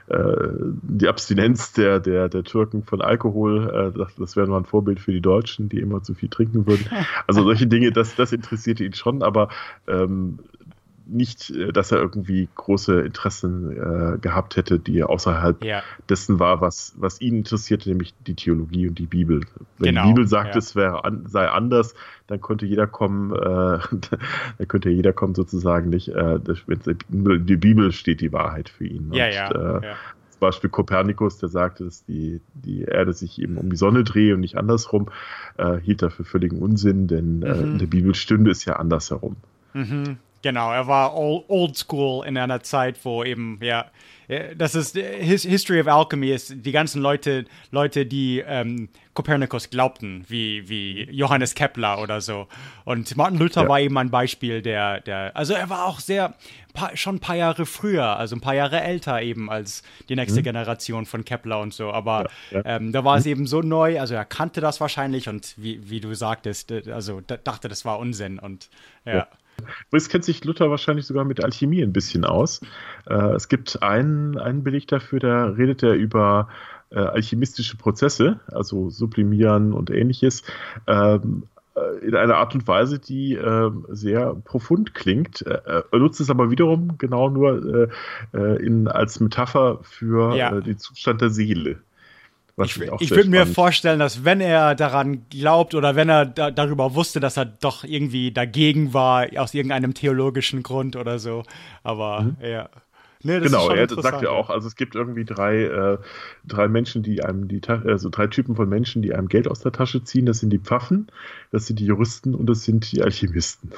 die Abstinenz der, der, der Türken von Alkohol, äh, das, das wäre nur ein Vorbild für die Deutschen, die immer zu viel trinken würden. Also solche Dinge, das, das interessierte ihn schon, aber ähm, nicht, dass er irgendwie große Interessen äh, gehabt hätte, die außerhalb ja. dessen war, was, was ihn interessierte, nämlich die Theologie und die Bibel. Wenn genau, die Bibel sagt, ja. es wäre an, sei anders, dann konnte jeder kommen, äh, dann könnte jeder kommen sozusagen nicht. Äh, in die Bibel steht die Wahrheit für ihn. Ja, und, ja, äh, ja. Zum Beispiel Kopernikus, der sagte, dass die, die Erde sich eben um die Sonne drehe und nicht andersrum, äh, hielt er für völligen Unsinn, denn mhm. äh, in der Bibel stünde es ja andersherum. Mhm. Genau, er war old, old school in einer Zeit, wo eben, ja, das ist, his, History of Alchemy ist die ganzen Leute, Leute, die ähm, Kopernikus glaubten, wie, wie Johannes Kepler oder so. Und Martin Luther ja. war eben ein Beispiel, der, der, also er war auch sehr, paar, schon ein paar Jahre früher, also ein paar Jahre älter eben als die nächste mhm. Generation von Kepler und so. Aber ja, ja. Ähm, da war mhm. es eben so neu, also er kannte das wahrscheinlich und wie, wie du sagtest, also dachte, das war Unsinn und ja. ja. Übrigens kennt sich Luther wahrscheinlich sogar mit Alchemie ein bisschen aus. Äh, es gibt einen, einen Beleg dafür, da redet er über äh, alchemistische Prozesse, also Sublimieren und ähnliches, ähm, in einer Art und Weise, die äh, sehr profund klingt. Er nutzt es aber wiederum genau nur äh, in, als Metapher für ja. äh, den Zustand der Seele. Ich, ich würde mir vorstellen, dass wenn er daran glaubt oder wenn er da, darüber wusste, dass er doch irgendwie dagegen war, aus irgendeinem theologischen Grund oder so. Aber mhm. ja. Nee, das genau, ist er sagt ja auch, also es gibt irgendwie drei, äh, drei Menschen, die einem die Ta- also drei Typen von Menschen, die einem Geld aus der Tasche ziehen. Das sind die Pfaffen, das sind die Juristen und das sind die Alchemisten.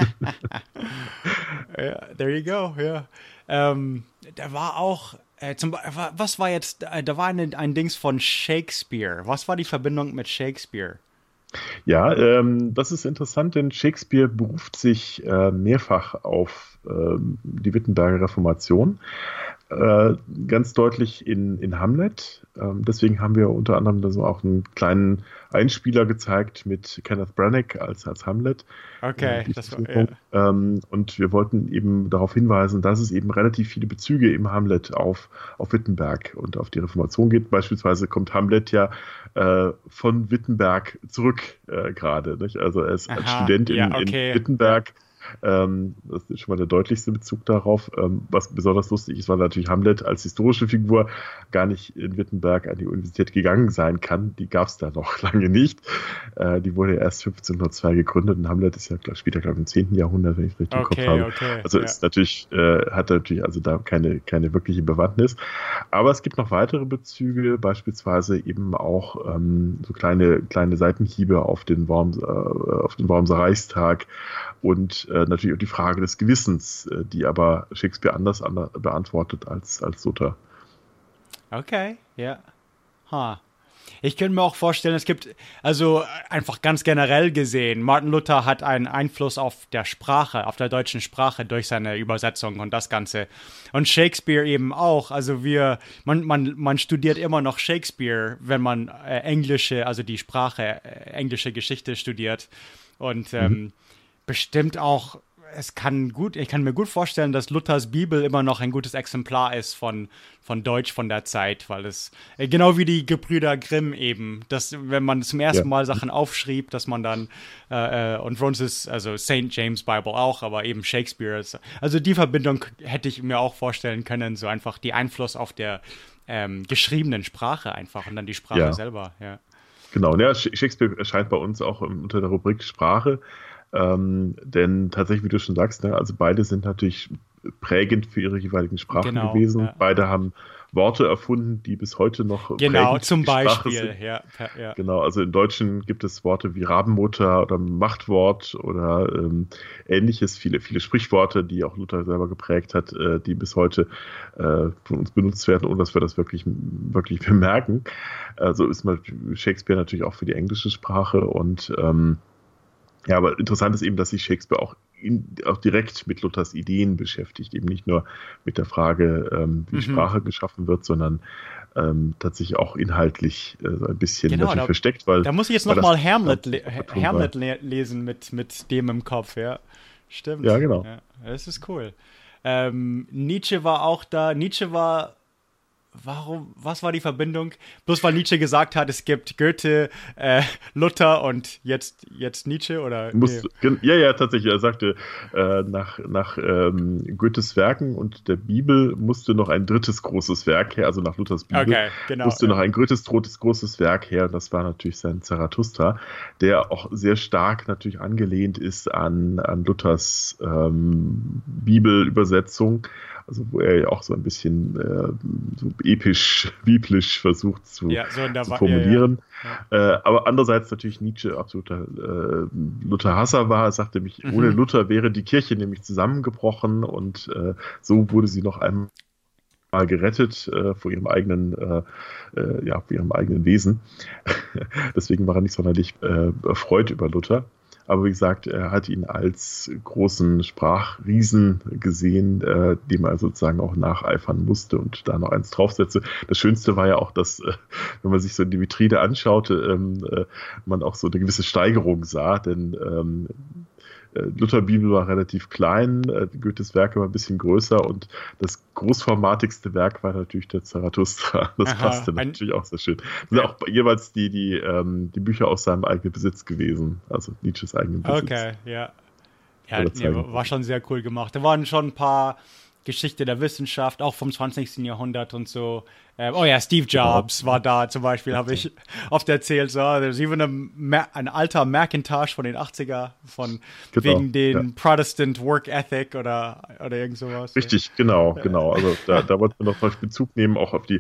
ja, there you go, ja. Ähm, da war auch Äh, zum, was war jetzt, äh, da war eine, ein Dings von Shakespeare. Was war die Verbindung mit Shakespeare? Ja, ähm, das ist interessant, denn Shakespeare beruft sich äh, mehrfach auf äh, die Wittenberger Reformation. Äh, ganz deutlich in, in Hamlet. Ähm, deswegen haben wir unter anderem da so auch einen kleinen Einspieler gezeigt mit Kenneth Branagh als, als Hamlet. Okay, äh, das war, ja. ähm, und wir wollten eben darauf hinweisen, dass es eben relativ viele Bezüge im Hamlet auf, auf Wittenberg und auf die Reformation geht. Beispielsweise kommt Hamlet ja äh, von Wittenberg zurück äh, gerade. Also er ist Aha, als Student in, ja, okay. in Wittenberg. Ähm, das ist schon mal der deutlichste Bezug darauf. Ähm, was besonders lustig ist, weil natürlich Hamlet als historische Figur gar nicht in Wittenberg an die Universität gegangen sein kann. Die gab es da noch lange nicht. Äh, die wurde erst fünfzehnhundertzwei gegründet und Hamlet ist ja später, glaube ich, im zehnten Jahrhundert, wenn ich es richtig im okay, Kopf habe. Okay, also ja. ist natürlich, äh, hat natürlich also da keine, keine wirkliche Bewandtnis. Aber es gibt noch weitere Bezüge, beispielsweise eben auch ähm, so kleine, kleine Seitenhiebe auf den, Worms, äh, auf den Wormser Reichstag und äh, natürlich auch die Frage des Gewissens, äh, die aber Shakespeare anders an, beantwortet als, als Luther. Okay, ja. Huh. Ich könnte mir auch vorstellen, es gibt, also einfach ganz generell gesehen, Martin Luther hat einen Einfluss auf der Sprache, auf der deutschen Sprache durch seine Übersetzung und das Ganze. Und Shakespeare eben auch. Also wir, man, man, man studiert immer noch Shakespeare, wenn man äh, englische, also die Sprache, äh, englische Geschichte studiert. Und ähm, mhm. bestimmt auch, es kann gut, ich kann mir gut vorstellen, dass Luthers Bibel immer noch ein gutes Exemplar ist von, von Deutsch von der Zeit, weil es, äh, genau wie die Gebrüder Grimm eben, dass wenn man zum ersten ja. Mal Sachen aufschrieb, dass man dann, äh, und für uns ist, also Saint James Bible auch, aber eben Shakespeare ist, also die Verbindung hätte ich mir auch vorstellen können, so einfach die Einfluss auf der ähm, geschriebenen Sprache einfach und dann die Sprache ja. selber, ja. Genau, ja, Shakespeare erscheint bei uns auch unter der Rubrik Sprache. Ähm, denn tatsächlich, wie du schon sagst, ne, also beide sind natürlich prägend für ihre jeweiligen Sprachen genau, gewesen. Ja. Beide haben Worte erfunden, die bis heute noch genau, prägend zum für die Sprache Beispiel, sind. ja, ja. Genau, also im Deutschen gibt es Worte wie Rabenmutter oder Machtwort oder ähm, ähnliches, viele, viele Sprichworte, die auch Luther selber geprägt hat, äh, die bis heute äh, von uns benutzt werden, ohne dass wir das wirklich, wirklich bemerken. Also ist man Shakespeare natürlich auch für die englische Sprache und ähm, ja, aber interessant ist eben, dass sich Shakespeare auch, in, auch direkt mit Luthers Ideen beschäftigt, eben nicht nur mit der Frage, ähm, wie mhm. Sprache geschaffen wird, sondern ähm, tatsächlich auch inhaltlich äh, so ein bisschen genau, natürlich da, versteckt. Weil, da muss ich jetzt nochmal Hamlet, le Hamlet le lesen mit, mit dem im Kopf, ja. Stimmt. Ja, genau. Ja, das ist cool. Ähm, Nietzsche war auch da. Nietzsche war... Warum, was war die Verbindung? Bloß weil Nietzsche gesagt hat, es gibt Goethe, äh, Luther und jetzt, jetzt Nietzsche, oder? Muss, nee. Ja, ja, tatsächlich. Er sagte, äh, nach, nach ähm, Goethes Werken und der Bibel musste noch ein drittes großes Werk her, also nach Luthers Bibel okay, genau, musste ja. noch ein drittes, drittes großes Werk her. Und das war natürlich sein Zarathustra, der auch sehr stark natürlich angelehnt ist an, an Luthers ähm, Bibelübersetzung. Also wo er ja auch so ein bisschen äh, so episch, biblisch versucht zu, ja, so in der zu formulieren. Ja, ja. Äh, aber andererseits natürlich Nietzsche absoluter äh, Luther-Hasser war. Er sagte nämlich, mhm. ohne Luther wäre die Kirche nämlich zusammengebrochen und äh, so wurde sie noch einmal gerettet äh, vor ihrem eigenen, äh, äh, ja, vor ihrem eigenen Wesen. Deswegen war er nicht sonderlich äh, erfreut über Luther. Aber wie gesagt, er hat ihn als großen Sprachriesen gesehen, äh, dem er sozusagen auch nacheifern musste und da noch eins draufsetzte. Das Schönste war ja auch, dass, äh, wenn man sich so die Vitrine anschaute, ähm, äh, man auch so eine gewisse Steigerung sah, denn ähm, Lutherbibel war relativ klein, äh, Goethes Werke war ein bisschen größer und das großformatigste Werk war natürlich der Zarathustra. Das Aha, passte natürlich auch sehr schön. Das sind ja auch jeweils die, die, ähm, die Bücher aus seinem eigenen Besitz gewesen, also Nietzsches eigenen Besitz. Okay, ja. Ja, nee, war schon sehr cool gemacht. Da waren schon ein paar Geschichte der Wissenschaft, auch vom zwanzigsten Jahrhundert und so. Ähm, oh ja, Steve Jobs genau. war da zum Beispiel, habe ich oft erzählt. So, there's even a, ein alter Macintosh von den achtziger, von genau, wegen den ja. Protestant Work Ethic oder, oder irgend sowas. Richtig, ja. genau, genau. Also da, da wollten wir noch mal Bezug nehmen, auch auf die,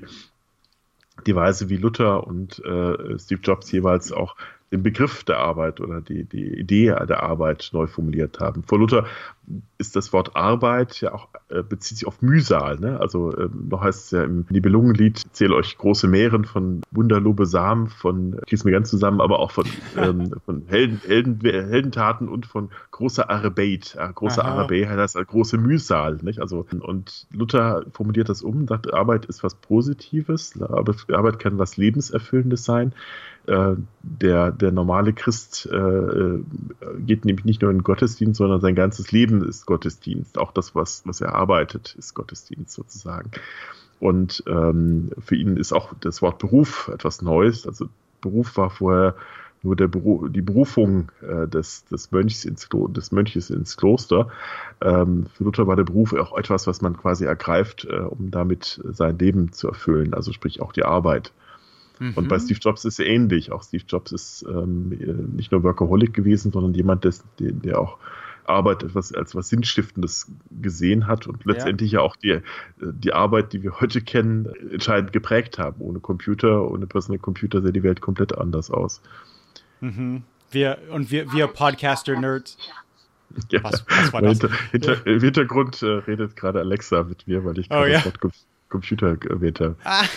die Weise, wie Luther und äh, Steve Jobs jeweils auch den Begriff der Arbeit oder die, die Idee der Arbeit neu formuliert haben. Vor Luther ist das Wort Arbeit ja auch, äh, bezieht sich auf Mühsal. Ne? Also äh, noch heißt es ja im Nibelungenlied, zähle euch große Meeren von Wunderlobe Samen, von, ich krieg's mir ganz zusammen, aber auch von, ähm, von Helden, Helden, Heldentaten und von großer Arbeit. Äh, große Arbeit heißt also große Mühsal. Nicht? Also, und Luther formuliert das um, sagt, Arbeit ist was Positives, Arbeit, Arbeit kann was Lebenserfüllendes sein. Äh, der, der normale Christ äh, geht nämlich nicht nur in den Gottesdienst, sondern sein ganzes Leben ist Gottesdienst. Auch das, was, was er arbeitet, ist Gottesdienst sozusagen. Und ähm, für ihn ist auch das Wort Beruf etwas Neues. Also Beruf war vorher nur der Beruf, die Berufung äh, des, des, Mönchs ins Klo- des Mönches ins Kloster. Ähm, für Luther war der Beruf auch etwas, was man quasi ergreift, äh, um damit sein Leben zu erfüllen, also sprich auch die Arbeit. Und bei Steve Jobs ist es ähnlich. Auch Steve Jobs ist ähm, nicht nur Workaholic gewesen, sondern jemand, der, der auch Arbeit etwas, als was Sinnstiftendes gesehen hat und letztendlich ja, ja auch die, die Arbeit, die wir heute kennen, entscheidend geprägt haben. Ohne Computer, ohne Personal Computer sähe die Welt komplett anders aus. Mhm. Wir, und wir, wir Podcaster-Nerds. Ja, was, was war das? Hinter, hinter, Im Hintergrund äh, redet gerade Alexa mit mir, weil ich gerade oh, das ja? Wort Computer erwähnt habe.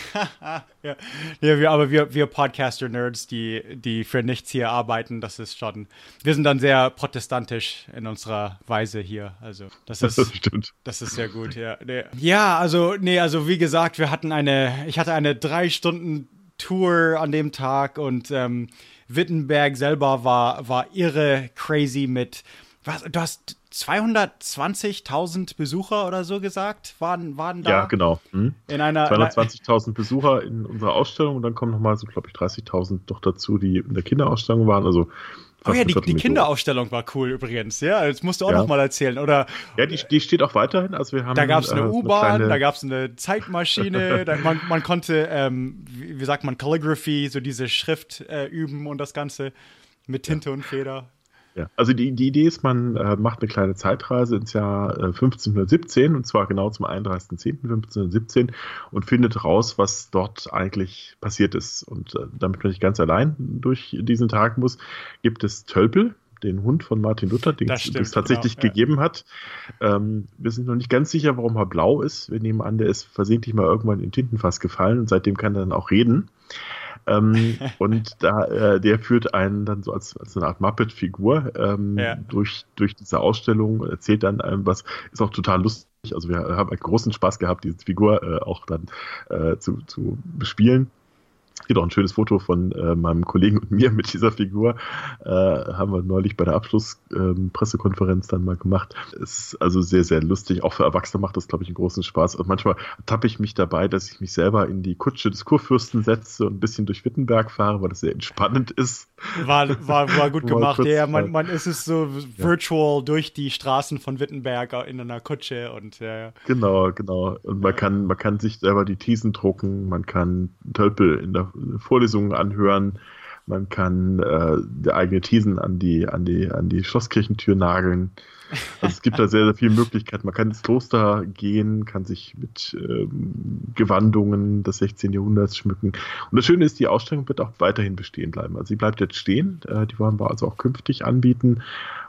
ja. ja, wir, aber wir, wir Podcaster-Nerds, die, die für nichts hier arbeiten, das ist schon, wir sind dann sehr protestantisch in unserer Weise hier. Also das ist, das stimmt. Das ist sehr gut, ja. Nee. Ja, also, nee, also wie gesagt, wir hatten eine, ich hatte eine drei Stunden Tour an dem Tag und ähm, Wittenberg selber war, war irre crazy mit, was, du hast zweihundertzwanzigtausend Besucher oder so gesagt, waren, waren da? Ja, genau. Hm. In einer, zweihundertzwanzigtausend Besucher in unserer Ausstellung und dann kommen nochmal so, glaube ich, dreißigtausend doch dazu, die in der Kinderausstellung waren, also oh ja, die, die Kinderausstellung war cool übrigens, ja, das musst du auch ja. noch mal erzählen, oder? Ja, die, die steht auch weiterhin, also wir haben... Da gab es eine äh, U-Bahn, eine da gab es eine Zeitmaschine, da, man, man konnte, ähm, wie, wie sagt man, Calligraphy, so diese Schrift äh, üben und das Ganze mit Tinte ja. und Feder. Ja, also die, die Idee ist, man äh, macht eine kleine Zeitreise ins Jahr äh, fünfzehnhundertsiebzehn und zwar genau zum einunddreißigsten zehnten fünfzehnhundertsiebzehn und findet raus, was dort eigentlich passiert ist. Und äh, damit man nicht ganz allein durch diesen Tag muss, gibt es Tölpel, den Hund von Martin Luther, den es tatsächlich genau, gegeben ja. hat. Ähm, wir sind noch nicht ganz sicher, warum er blau ist. Wir nehmen an, der ist versehentlich mal irgendwann in Tintenfass gefallen und seitdem kann er dann auch reden. ähm, und da, äh, der führt einen dann so als, als eine Art Muppet-Figur ähm, ja. durch, durch diese Ausstellung, erzählt dann einem was, ist auch total lustig. Also wir haben einen großen Spaß gehabt, diese Figur äh, auch dann äh, zu, zu bespielen. Es gibt auch ein schönes Foto von äh, meinem Kollegen und mir mit dieser Figur. Äh, haben wir neulich bei der Abschlusspressekonferenz ähm, dann mal gemacht. Es ist also sehr, sehr lustig. Auch für Erwachsene macht das, glaube ich, einen großen Spaß. Und manchmal tappe ich mich dabei, dass ich mich selber in die Kutsche des Kurfürsten setze und ein bisschen durch Wittenberg fahre, weil das sehr entspannend ist. War, war, war gut gemacht. Ja, man, man ist es so ja. virtual durch die Straßen von Wittenberg in einer Kutsche. Und, ja, ja. Genau, genau. Und man, ja. kann, man kann sich selber die Thesen drucken, man kann Tölpel in der Vorlesungen anhören, man kann äh, die eigene Thesen an die, an die, an die Schlosskirchentür nageln. Also es gibt da sehr, sehr viele Möglichkeiten. Man kann ins Kloster gehen, kann sich mit ähm, Gewandungen des sechzehnten Jahrhunderts schmücken. Und das Schöne ist, die Ausstellung wird auch weiterhin bestehen bleiben. Also sie bleibt jetzt stehen, äh, die wollen wir also auch künftig anbieten.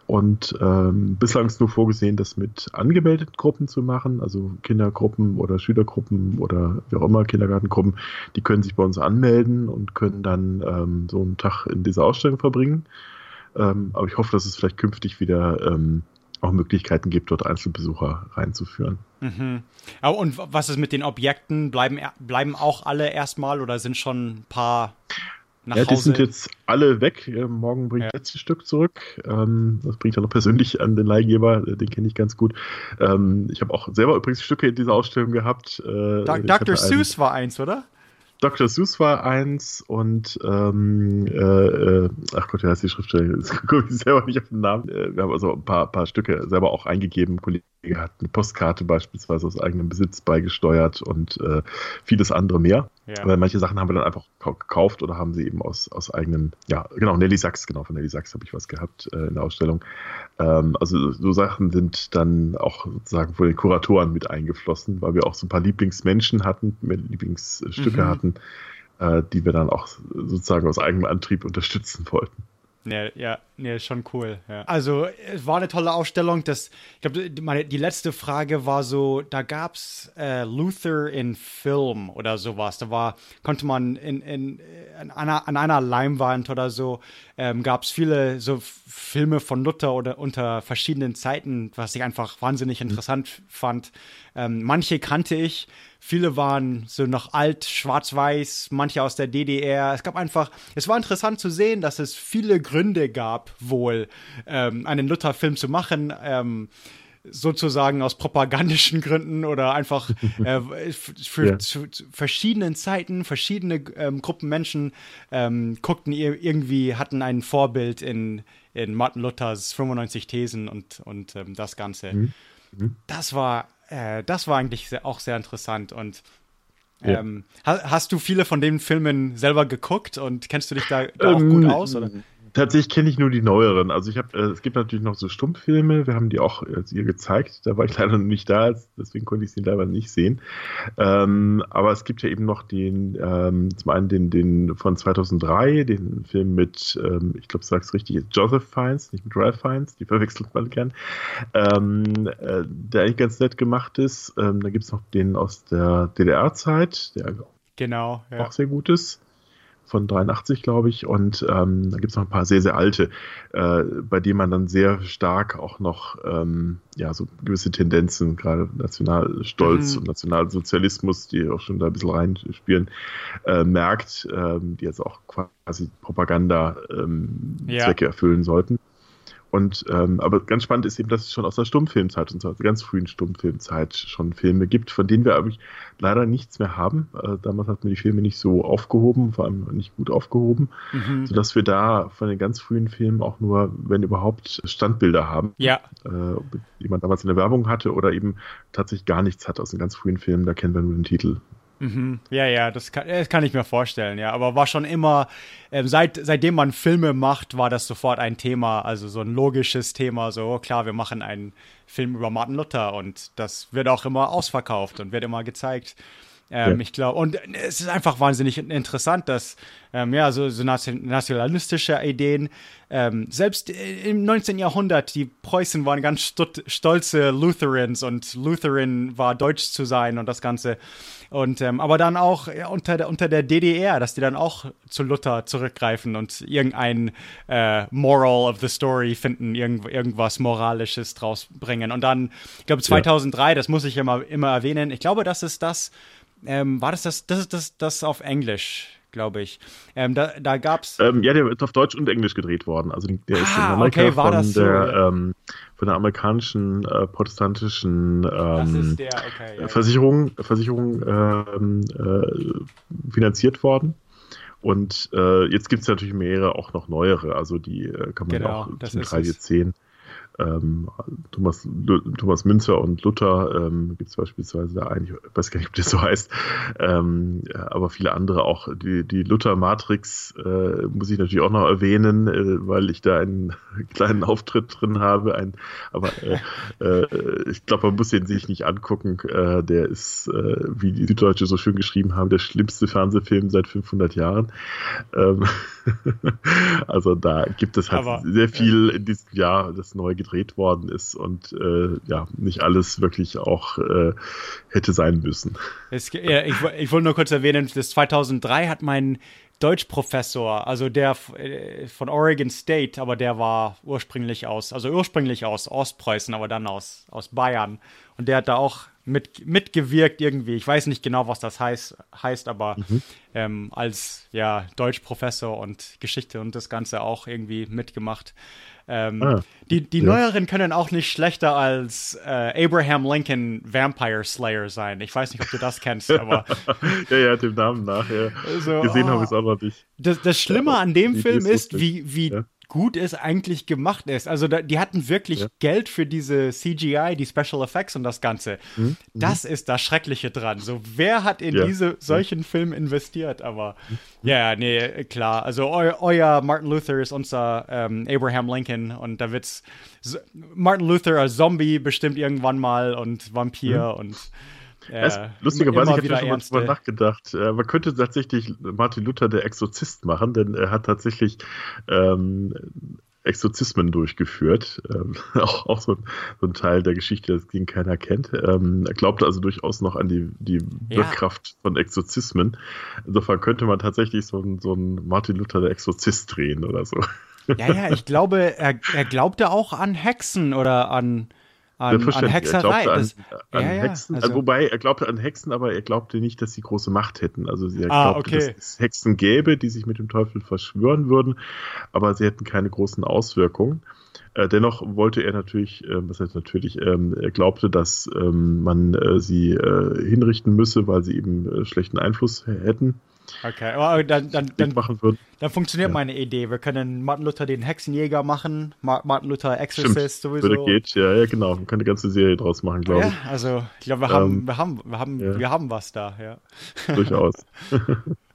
Und ähm, bislang ist nur vorgesehen, das mit angemeldeten Gruppen zu machen, also Kindergruppen oder Schülergruppen oder wie auch immer, Kindergartengruppen, die können sich bei uns anmelden und können dann ähm, so einen Tag in dieser Ausstellung verbringen. Ähm, aber ich hoffe, dass es vielleicht künftig wieder ähm, auch Möglichkeiten gibt, dort Einzelbesucher reinzuführen. Mhm. Und was ist mit den Objekten? Bleiben, bleiben auch alle erstmal oder sind schon ein paar nach ja, Hause? Die sind jetzt alle weg. Morgen bringt ja. das letzte Stück zurück. Das bringt er noch persönlich an den Leihgeber. Den kenne ich ganz gut. Ich habe auch selber übrigens Stücke in dieser Ausstellung gehabt. Doktor Seuss war eins, oder? Doktor Seuss war eins und ähm, äh, ach Gott, wie heißt die Schriftstellerin? Jetzt gucke ich selber nicht auf den Namen. Wir haben also ein paar, paar Stücke selber auch eingegeben. Ein Kollege hat eine Postkarte beispielsweise aus eigenem Besitz beigesteuert und äh, vieles andere mehr. Ja. Aber manche Sachen haben wir dann einfach gekauft oder haben sie eben aus, aus eigenem, ja, genau, Nelly Sachs, genau, von Nelly Sachs habe ich was gehabt äh, in der Ausstellung. Ähm, also so Sachen sind dann auch sozusagen von den Kuratoren mit eingeflossen, weil wir auch so ein paar Lieblingsmenschen hatten, Lieblingsstücke mhm. hatten, äh, die wir dann auch sozusagen aus eigenem Antrieb unterstützen wollten. Ja, ja, nee, schon cool. Ja. Also, es war eine tolle Ausstellung. Das, ich glaube, die, die letzte Frage war so, da gab es äh, Luther in Film oder sowas. Da war, konnte man in, in, in einer, an einer Leinwand oder so, ähm, gab es viele so Filme von Luther oder unter verschiedenen Zeiten, was ich einfach wahnsinnig interessant mhm. fand. Ähm, manche kannte ich. Viele waren so noch alt, schwarz-weiß, manche aus der D D R. Es gab einfach, es war interessant zu sehen, dass es viele Gründe gab, wohl ähm, einen Luther-Film zu machen, ähm, sozusagen aus propagandischen Gründen oder einfach äh, für ja. zu, zu verschiedenen Zeiten, verschiedene ähm, Gruppen Menschen ähm, guckten irgendwie, hatten ein Vorbild in, in Martin Luthers fünfundneunzig Thesen und, und ähm, das Ganze. Mhm. Mhm. Das war Äh, das war eigentlich sehr, auch sehr interessant. Und ähm, ja. ha, hast du viele von den Filmen selber geguckt und kennst du dich da, da ähm, auch gut aus? Oder? Tatsächlich kenne ich nur die neueren. Also ich habe, äh, es gibt natürlich noch so Stummfilme, wir haben die auch äh, ihr gezeigt, da war ich leider noch nicht da, deswegen konnte ich sie leider nicht sehen. Ähm, aber es gibt ja eben noch den, ähm, zum einen den, den von zweitausenddrei, den Film mit, ähm, ich glaube, du sagst richtig, Joseph Fiennes, nicht mit Ralph Fiennes, die verwechselt man gern, ähm, äh, der eigentlich ganz nett gemacht ist. Ähm, da gibt es noch den aus der D D R-Zeit, der genau, ja. auch sehr gut ist. Von dreiundachtzig, glaube ich, und ähm, da gibt es noch ein paar sehr, sehr alte, äh, bei denen man dann sehr stark auch noch ähm, ja, so gewisse Tendenzen, gerade Nationalstolz mhm. und Nationalsozialismus, die auch schon da ein bisschen reinspielen, äh, merkt, ähm, die jetzt auch quasi Propaganda-Zwecke ähm, ja. erfüllen sollten. Und ähm, aber ganz spannend ist eben, dass es schon aus der Stummfilmzeit und so, also ganz frühen Stummfilmzeit schon Filme gibt, von denen wir aber leider nichts mehr haben. Äh, damals hat man die Filme nicht so aufgehoben, vor allem nicht gut aufgehoben, mhm. sodass wir da von den ganz frühen Filmen auch nur, wenn überhaupt, Standbilder haben, ja. äh, die man damals in der Werbung hatte oder eben tatsächlich gar nichts hat aus den ganz frühen Filmen, da kennen wir nur den Titel. Mhm. Ja, ja, das kann, das kann ich mir vorstellen, ja. Aber war schon immer, äh, seit, seitdem man Filme macht, war das sofort ein Thema, also so ein logisches Thema, so klar, wir machen einen Film über Martin Luther und das wird auch immer ausverkauft und wird immer gezeigt. Ähm, ja. Ich glaube, und es ist einfach wahnsinnig interessant, dass ähm, ja, so, so nationalistische Ideen, ähm, selbst im neunzehnten Jahrhundert, die Preußen waren ganz stut- stolze Lutherans und Lutheran war deutsch zu sein und das Ganze. Und ähm, aber dann auch ja, unter der unter der D D R, dass die dann auch zu Luther zurückgreifen und irgendein äh, Moral of the Story finden, irgend, irgendwas Moralisches draus bringen. Und dann, ich glaube zweitausenddrei, ja. das muss ich immer immer erwähnen. Ich glaube, das ist das. Ähm, war das das? Das ist das, das auf Englisch, glaube ich. Ähm, da da gab's. Ähm, ja, der ist auf Deutsch und Englisch gedreht worden. Also der ist ah, in Amerika okay, war von das so, der ja. ähm, von der amerikanischen äh, protestantischen ähm, das ist der, okay, ja, Versicherung Versicherung ähm, äh, finanziert worden. Und äh, jetzt gibt es natürlich mehrere, auch noch neuere. Also die äh, kann man genau, auch das zum ist Teil jetzt sehen. Ähm, Thomas, Thomas Münzer und Luther ähm, gibt es beispielsweise da eigentlich, ich weiß gar nicht, ob das so heißt, ähm, ja, aber viele andere auch. Die, die Luther-Matrix äh, muss ich natürlich auch noch erwähnen, äh, weil ich da einen kleinen Auftritt drin habe. Ein, aber äh, äh, ich glaube, man muss den sich nicht angucken. Äh, der ist, äh, wie die Süddeutsche so schön geschrieben haben, der schlimmste Fernsehfilm seit fünfhundert Jahren. Ähm, also da gibt es halt aber sehr viel in diesem Jahr, das neu gedreht worden ist und äh, ja, nicht alles wirklich auch äh, hätte sein müssen. Es, ja, ich, ich wollte nur kurz erwähnen, das zweitausenddrei hat mein Deutschprofessor, also der äh, von Oregon State, aber der war ursprünglich aus, also ursprünglich aus Ostpreußen, aber dann aus, aus Bayern. Und der hat da auch mit, mitgewirkt irgendwie. Ich weiß nicht genau, was das heißt, heißt aber mhm. ähm, als ja, Deutschprofessor und Geschichte und das Ganze auch irgendwie mitgemacht. Ähm, ah, die die ja. Neueren können auch nicht schlechter als äh, Abraham Lincoln Vampire Slayer sein. Ich weiß nicht, ob du das kennst, aber ja, ja, dem Namen nach. Ja. Also, Gesehen oh, habe ich es auch noch nicht. Das, das Schlimme ja, an dem Film ist, ist wie, wie ja. gut es eigentlich gemacht ist. Also da, die hatten wirklich ja. Geld für diese C G I, die Special Effects und das Ganze. Mhm. Das ist das Schreckliche dran. So, wer hat in ja. diese solchen ja. Filme investiert? Aber mhm. ja, nee, klar. Also eu, euer Martin Luther ist unser ähm, Abraham Lincoln und da wird's so, Martin Luther als Zombie bestimmt irgendwann mal und Vampir mhm. und Äh, lustigerweise, ich habe da schon mal drüber nachgedacht. Äh, man könnte tatsächlich Martin Luther der Exorzist machen, denn er hat tatsächlich ähm, Exorzismen durchgeführt. Ähm, auch auch so, so ein Teil der Geschichte, den keiner kennt. Ähm, er glaubte also durchaus noch an die, die Wirkkraft ja. von Exorzismen. Insofern könnte man tatsächlich so ein, so ein Martin Luther der Exorzist drehen oder so. Ja, ja, ich glaube, er, er glaubte auch an Hexen oder an An, an Hexerei. Er das, an, an ja, ja, Hexen, also. wobei er glaubte an Hexen, aber er glaubte nicht, dass sie große Macht hätten. Also er ah, glaubte, okay. dass es Hexen gäbe, die sich mit dem Teufel verschwören würden, aber sie hätten keine großen Auswirkungen. Äh, dennoch wollte er natürlich, äh, was heißt natürlich, ähm, er glaubte, dass ähm, man äh, sie äh, hinrichten müsse, weil sie eben äh, schlechten Einfluss hätten. Okay, aber dann, dann, dann, machen würden. dann funktioniert ja. meine Idee. Wir können Martin Luther den Hexenjäger machen, Martin Luther Exorcist Stimmt, sowieso. Würde geht, ja, ja, genau. Man kann eine ganze Serie draus machen, glaube ja, ich. Also, ich glaube, wir haben, ähm, wir haben, wir haben, ja. wir haben was da, ja. Durchaus.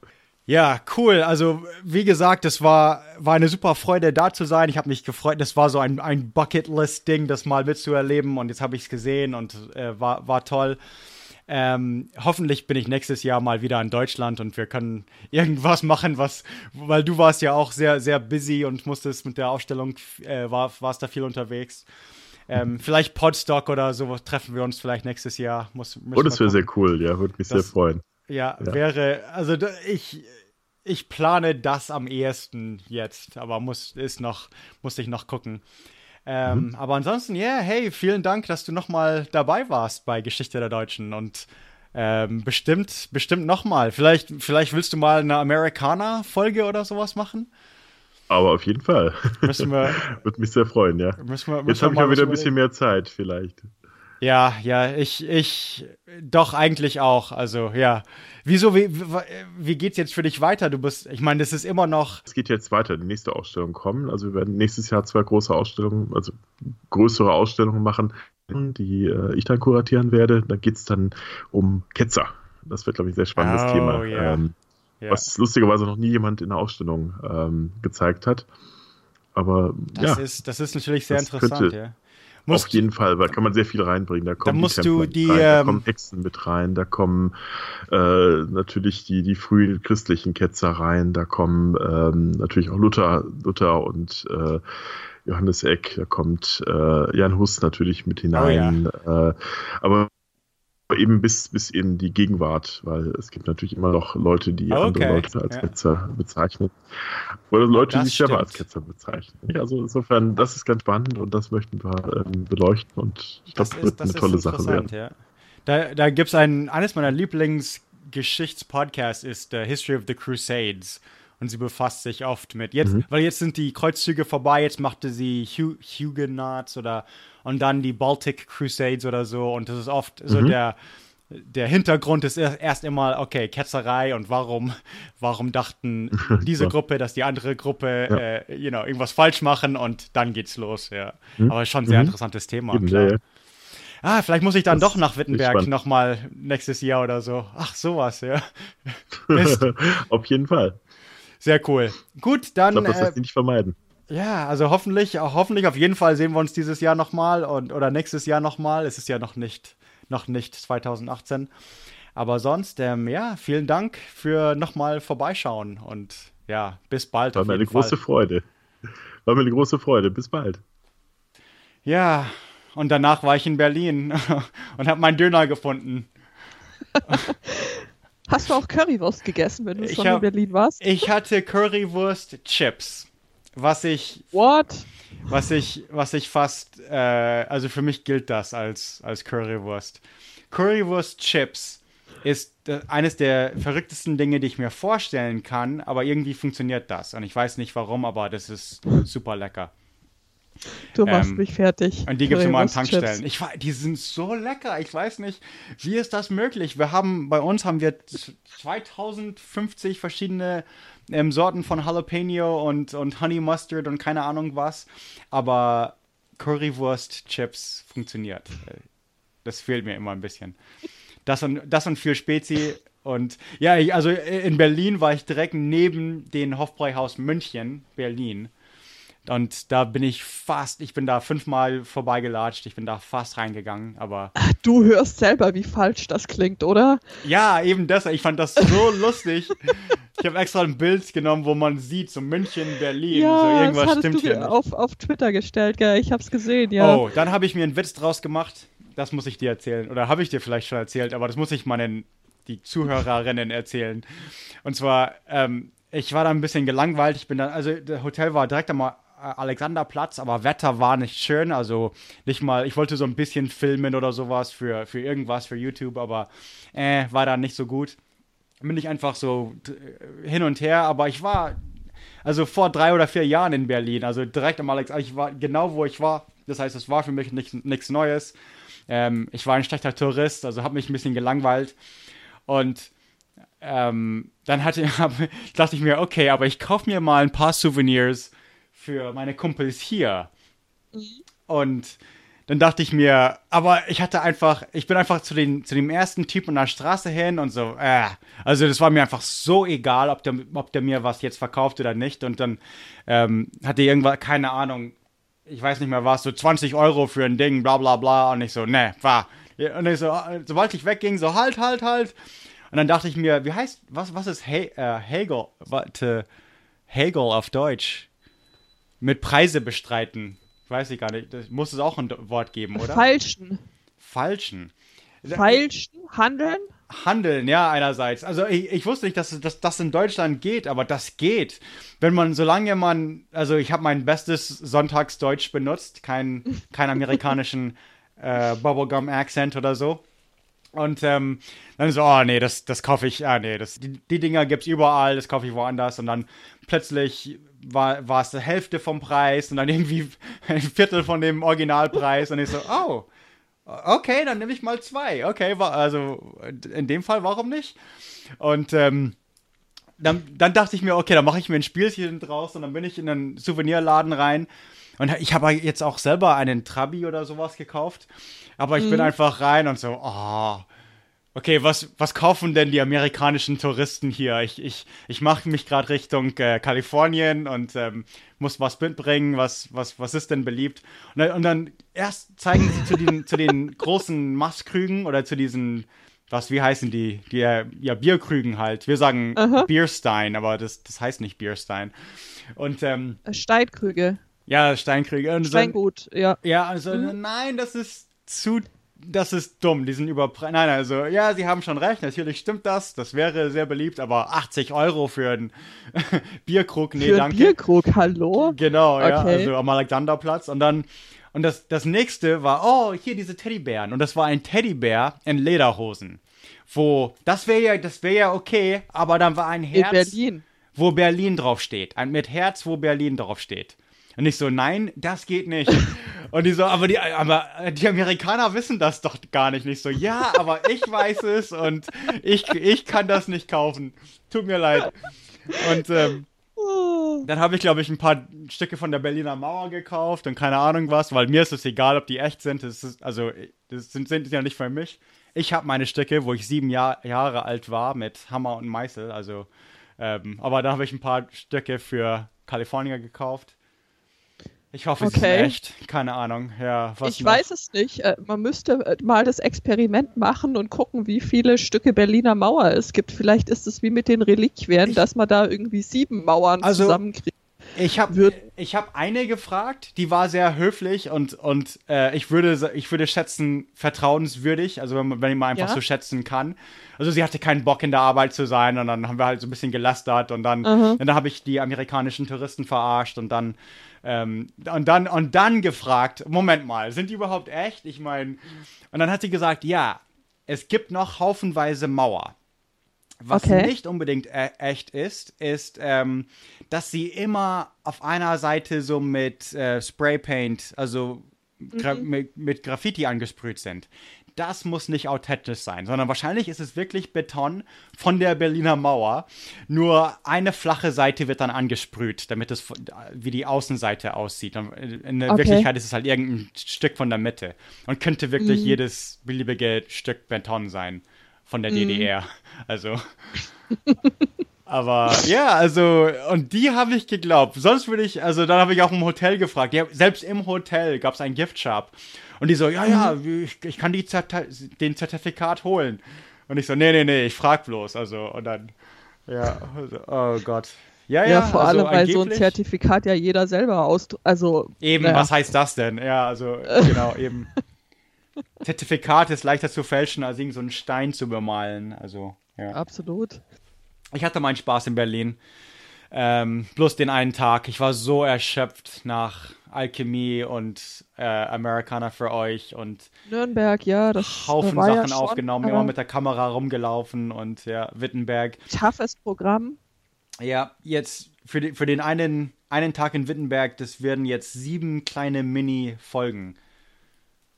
Ja, cool. Also, wie gesagt, es war, war eine super Freude, da zu sein. Ich habe mich gefreut. Das war so ein, ein Bucketlist-Ding, das mal mitzuerleben. Und jetzt habe ich es gesehen und äh, war, war toll. Ähm, hoffentlich bin ich nächstes Jahr mal wieder in Deutschland und wir können irgendwas machen, was, weil du warst ja auch sehr, sehr busy und musstest mit der Ausstellung, äh, war, warst da viel unterwegs. Ähm, vielleicht Podstock oder so treffen wir uns vielleicht nächstes Jahr. Muss, oh, das wäre sehr cool, ja, würde mich das, sehr freuen. Ja, ja, wäre, also ich, ich plane das am ehesten jetzt, aber muss, ist noch, muss ich noch gucken. Ähm, mhm. Aber ansonsten, ja, yeah, hey, vielen Dank, dass du nochmal dabei warst bei Geschichte der Deutschen und ähm, bestimmt, bestimmt nochmal. Vielleicht, vielleicht willst du mal eine Amerikaner-Folge oder sowas machen? Aber auf jeden Fall. Müssen wir, würde mich sehr freuen, ja. Müssen wir, müssen Jetzt habe ich mal ja wieder ein bisschen mehr Zeit, vielleicht. Ja, ja, ich, ich, doch eigentlich auch. Also, ja. Wieso, wie, wie, wie geht's jetzt für dich weiter? Du bist, ich meine, das ist immer noch. Es geht jetzt weiter, die nächste Ausstellung kommen. Also, wir werden nächstes Jahr zwei große Ausstellungen, also größere Ausstellungen machen, die äh, ich dann kuratieren werde. Da geht's dann um Ketzer. Das wird, glaube ich, ein sehr spannendes oh, Thema. Yeah. Ähm, yeah. Was lustigerweise noch nie jemand in der Ausstellung ähm, gezeigt hat. Aber das ja. Ist, das ist natürlich sehr interessant, ja. Musst, auf jeden Fall, weil da kann man sehr viel reinbringen. Da kommen da musst die du die, rein, da ähm, kommen Hexen mit rein, da kommen äh, natürlich die, die frühen christlichen Ketzer rein, da kommen ähm, natürlich auch Luther, Luther und äh, Johannes Eck, da kommt äh, Jan Hus natürlich mit hinein. Oh ja. äh, aber eben bis, bis in die Gegenwart, weil es gibt natürlich immer noch Leute, die okay. andere Leute als ja. Ketzer bezeichnen. Oder Leute, das die sich selber stimmt. als Ketzer bezeichnen. Ja, also insofern, das ist ganz spannend und das möchten wir ähm, beleuchten und ich glaube, das wird das eine tolle Sache werden. Ja. Da, da gibt es ein, eines meiner Lieblingsgeschichtspodcasts ist The History of the Crusades. Und sie befasst sich oft mit, jetzt, mhm. weil jetzt sind die Kreuzzüge vorbei, jetzt machte sie Hu- Huguenots oder und dann die Baltic Crusades oder so. Und das ist oft so mhm. der, der Hintergrund ist erst immer, okay, Ketzerei und warum, warum dachten diese Gruppe, dass die andere Gruppe ja. äh, you know, irgendwas falsch machen und dann geht's los, ja. Mhm. Aber schon ein sehr interessantes Thema, Eben, klar. ja, ja. Ah, vielleicht muss ich dann das doch nach Wittenberg nochmal nächstes Jahr oder so. Ach, sowas, ja. Auf jeden Fall. Sehr cool. Gut, dann. Ich glaube, das äh, lässt sich nicht vermeiden. Ja, also hoffentlich, auch hoffentlich auf jeden Fall sehen wir uns dieses Jahr nochmal und oder nächstes Jahr nochmal. Es ist ja noch nicht, noch nicht zwanzig achtzehn. Aber sonst, ähm, ja, vielen Dank für nochmal vorbeischauen und ja, bis bald. War mir eine große Freude. War mir eine große Freude. Bis bald. Ja, und danach war ich in Berlin und habe meinen Döner gefunden. Hast du auch Currywurst gegessen, wenn du Ich schon hab- in Berlin warst? Ich hatte Currywurst Chips, was ich, What? was ich, was ich fast, äh, also für mich gilt das als, als Currywurst. Currywurst Chips ist äh, eines der verrücktesten Dinge, die ich mir vorstellen kann, aber irgendwie funktioniert das. Und ich weiß nicht warum, aber das ist super lecker. Du machst Ähm, mich fertig. Und die gibt es immer an Currywurst-Chips. Tankstellen. Ich, wei- die sind so lecker. Ich weiß nicht, wie ist das möglich? Wir haben, bei uns haben wir zweitausendfünfzig verschiedene ähm, Sorten von Jalapeno und, und Honey Mustard und keine Ahnung was. Aber Currywurst-Chips funktioniert. Das fehlt mir immer ein bisschen. Das und, das und viel Spezi. Und ja, ich, also in Berlin war ich direkt neben dem Hofbräuhaus München, Berlin. Und da bin ich fast, ich bin da fünfmal vorbeigelatscht, ich bin da fast reingegangen, aber... Du hörst selber, wie falsch das klingt, oder? Ja, eben deshalb, ich fand das so lustig. Ich habe extra ein Bild genommen, wo man sieht, so München, Berlin, Ja, so das irgendwas hattest stimmt du hier nicht. auf, auf Twitter gestellt, gell? Ich hab's gesehen, ja. Oh, dann habe ich mir einen Witz draus gemacht, das muss ich dir erzählen. Oder habe ich dir vielleicht schon erzählt, aber das muss ich meinen, die Zuhörerinnen erzählen. Und zwar, ähm, ich war da ein bisschen gelangweilt, ich bin dann, also das Hotel war direkt am Alexanderplatz, aber Wetter war nicht schön, also nicht mal, ich wollte so ein bisschen filmen oder sowas für, für irgendwas, für YouTube, aber äh, war dann nicht so gut. Bin ich einfach so äh, hin und her, aber ich war, also vor drei oder vier Jahren in Berlin, also direkt am Alex, ich war genau, wo ich war, das heißt, es war für mich nichts Neues. Ähm, ich war ein schlechter Tourist, also habe mich ein bisschen gelangweilt und ähm, dann hatte, hab, dachte ich mir, okay, aber ich kaufe mir mal ein paar Souvenirs für meine Kumpels hier. Mhm. Und dann dachte ich mir, aber ich hatte einfach, ich bin einfach zu, den, zu dem ersten Typen an der Straße hin und so, äh, also das war mir einfach so egal, ob der, ob der mir was jetzt verkauft oder nicht. Und dann ähm, hatte irgendwas, keine Ahnung, ich weiß nicht mehr was, so zwanzig Euro für ein Ding, bla bla bla. Und ich so, ne, war. Und ich so, sobald ich wegging, so halt, halt, halt. Und dann dachte ich mir, wie heißt, was, was ist He äh, Hegel? Warte, Hegel auf Deutsch? Mit Preise bestreiten. Ich weiß ich gar nicht. Das muss es auch ein Wort geben, oder? Falschen. Falschen. Falschen? Handeln? Handeln, ja, einerseits. Also ich, ich wusste nicht, dass das dass in Deutschland geht, aber das geht. Wenn man, solange man, also ich habe mein bestes Sonntagsdeutsch benutzt, kein, kein amerikanischen äh, Bubblegum-Accent oder so. Und ähm, dann so, oh nee, das, das kaufe ich, ah nee, das, die, die Dinger gibt's überall, das kaufe ich woanders. Und dann plötzlich war, war es die Hälfte vom Preis und dann irgendwie ein Viertel von dem Originalpreis. Und ich so, oh, okay, dann nehme ich mal zwei. Okay, also in dem Fall, warum nicht? Und ähm, dann, dann dachte ich mir, okay, dann mache ich mir ein Spielchen draus und dann bin ich in einen Souvenirladen rein. Und ich habe jetzt auch selber einen Trabi oder sowas gekauft. Aber ich mhm. bin einfach rein und so, oh, okay, was, was kaufen denn die amerikanischen Touristen hier? Ich, ich, ich mache mich gerade Richtung äh, Kalifornien und ähm, muss was mitbringen. Was, was, was ist denn beliebt? Und dann, und dann erst zeigen sie zu den, zu den großen Maßkrügen oder zu diesen, was, wie heißen die? Die ja, Bierkrügen halt. Wir sagen Aha. Bierstein, aber das, das heißt nicht Bierstein. Und, ähm, Steinkrüge. Ja, Steinkrüge. Und Steingut, so, ja. Ja, also mhm. nein, das ist zu, das ist dumm, die sind überpreist. Nein, also, ja, sie haben schon recht, natürlich stimmt das, das wäre sehr beliebt, aber achtzig Euro für einen Bierkrug, nee, für danke. Für einen Bierkrug, hallo? Genau, okay. ja, also am Alexanderplatz. Und dann, und das, das nächste war, oh, hier diese Teddybären. Und das war ein Teddybär in Lederhosen. Wo, das wäre ja, das wäre ja okay, aber dann war ein Herz, in Berlin. Wo Berlin draufsteht. Ein mit Herz, wo Berlin draufsteht. Und ich so, nein, das geht nicht. Und die so, aber die, aber die Amerikaner wissen das doch gar nicht. Nicht so, ja, aber ich weiß es und ich, ich kann das nicht kaufen. Tut mir leid. Und ähm, dann habe ich, glaube ich, ein paar Stücke von der Berliner Mauer gekauft und keine Ahnung was, weil mir ist es egal, ob die echt sind. Das ist, also, das sind, sind ja nicht für mich. Ich habe meine Stücke, wo ich sieben Jahr, Jahre alt war, mit Hammer und Meißel. Also, ähm, aber da habe ich ein paar Stücke für Kalifornier gekauft. Ich hoffe, es okay. ist echt. Keine Ahnung. Ja, was ich noch? weiß es nicht. Man müsste mal das Experiment machen und gucken, wie viele Stücke Berliner Mauer es gibt. Vielleicht ist es wie mit den Reliquien, ich, dass man da irgendwie sieben Mauern also, zusammenkriegt. Ich habe ich hab eine gefragt, die war sehr höflich und, und äh, ich, würde, ich würde schätzen, vertrauenswürdig, also wenn man, wenn man einfach ja? so schätzen kann. Also sie hatte keinen Bock in der Arbeit zu sein und dann haben wir halt so ein bisschen gelästert und dann, uh-huh. und dann habe ich die amerikanischen Touristen verarscht und dann, ähm, und dann und dann gefragt, Moment mal, sind die überhaupt echt? Ich meine, und dann hat sie gesagt, ja, es gibt noch haufenweise Mauer. Was okay. nicht unbedingt e- echt ist, ist, ähm, dass sie immer auf einer Seite so mit äh, Spraypaint, also gra- mhm. mit, mit Graffiti angesprüht sind. Das muss nicht authentisch sein, sondern wahrscheinlich ist es wirklich Beton von der Berliner Mauer. Nur eine flache Seite wird dann angesprüht, damit es wie die Außenseite aussieht. In der okay. Wirklichkeit ist es halt irgendein Stück von der Mitte und könnte wirklich mhm. jedes beliebige Stück Beton sein. Von der D D R. Mm. Also. Aber ja, also, und die habe ich geglaubt. Sonst würde ich, also dann habe ich auch im Hotel gefragt. Ja, selbst im Hotel gab es einen Giftshop. Und die so, ja, ja, ich, ich kann die Zerti- den Zertifikat holen. Und ich so, nee, nee, nee, ich frag bloß. Also, und dann, ja, also, oh Gott. Ja, ja, ja vor also allem, weil so ein Zertifikat ja jeder selber ausdruckt. Also, eben, naja. Was heißt das denn? Ja, also, genau, eben. Zertifikat ist leichter zu fälschen, als irgend so einen Stein zu bemalen. Also, ja. Absolut. Ich hatte meinen Spaß in Berlin. Ähm, bloß den einen Tag. Ich war so erschöpft nach Alchemie und äh, Americana für euch und Nürnberg, ja. Das Haufen war Sachen ja schon, aufgenommen, immer mit der Kamera rumgelaufen und ja, Wittenberg. Toughes Programm. Ja, jetzt für, die, für den einen, einen Tag in Wittenberg, das werden jetzt sieben kleine Mini-Folgen.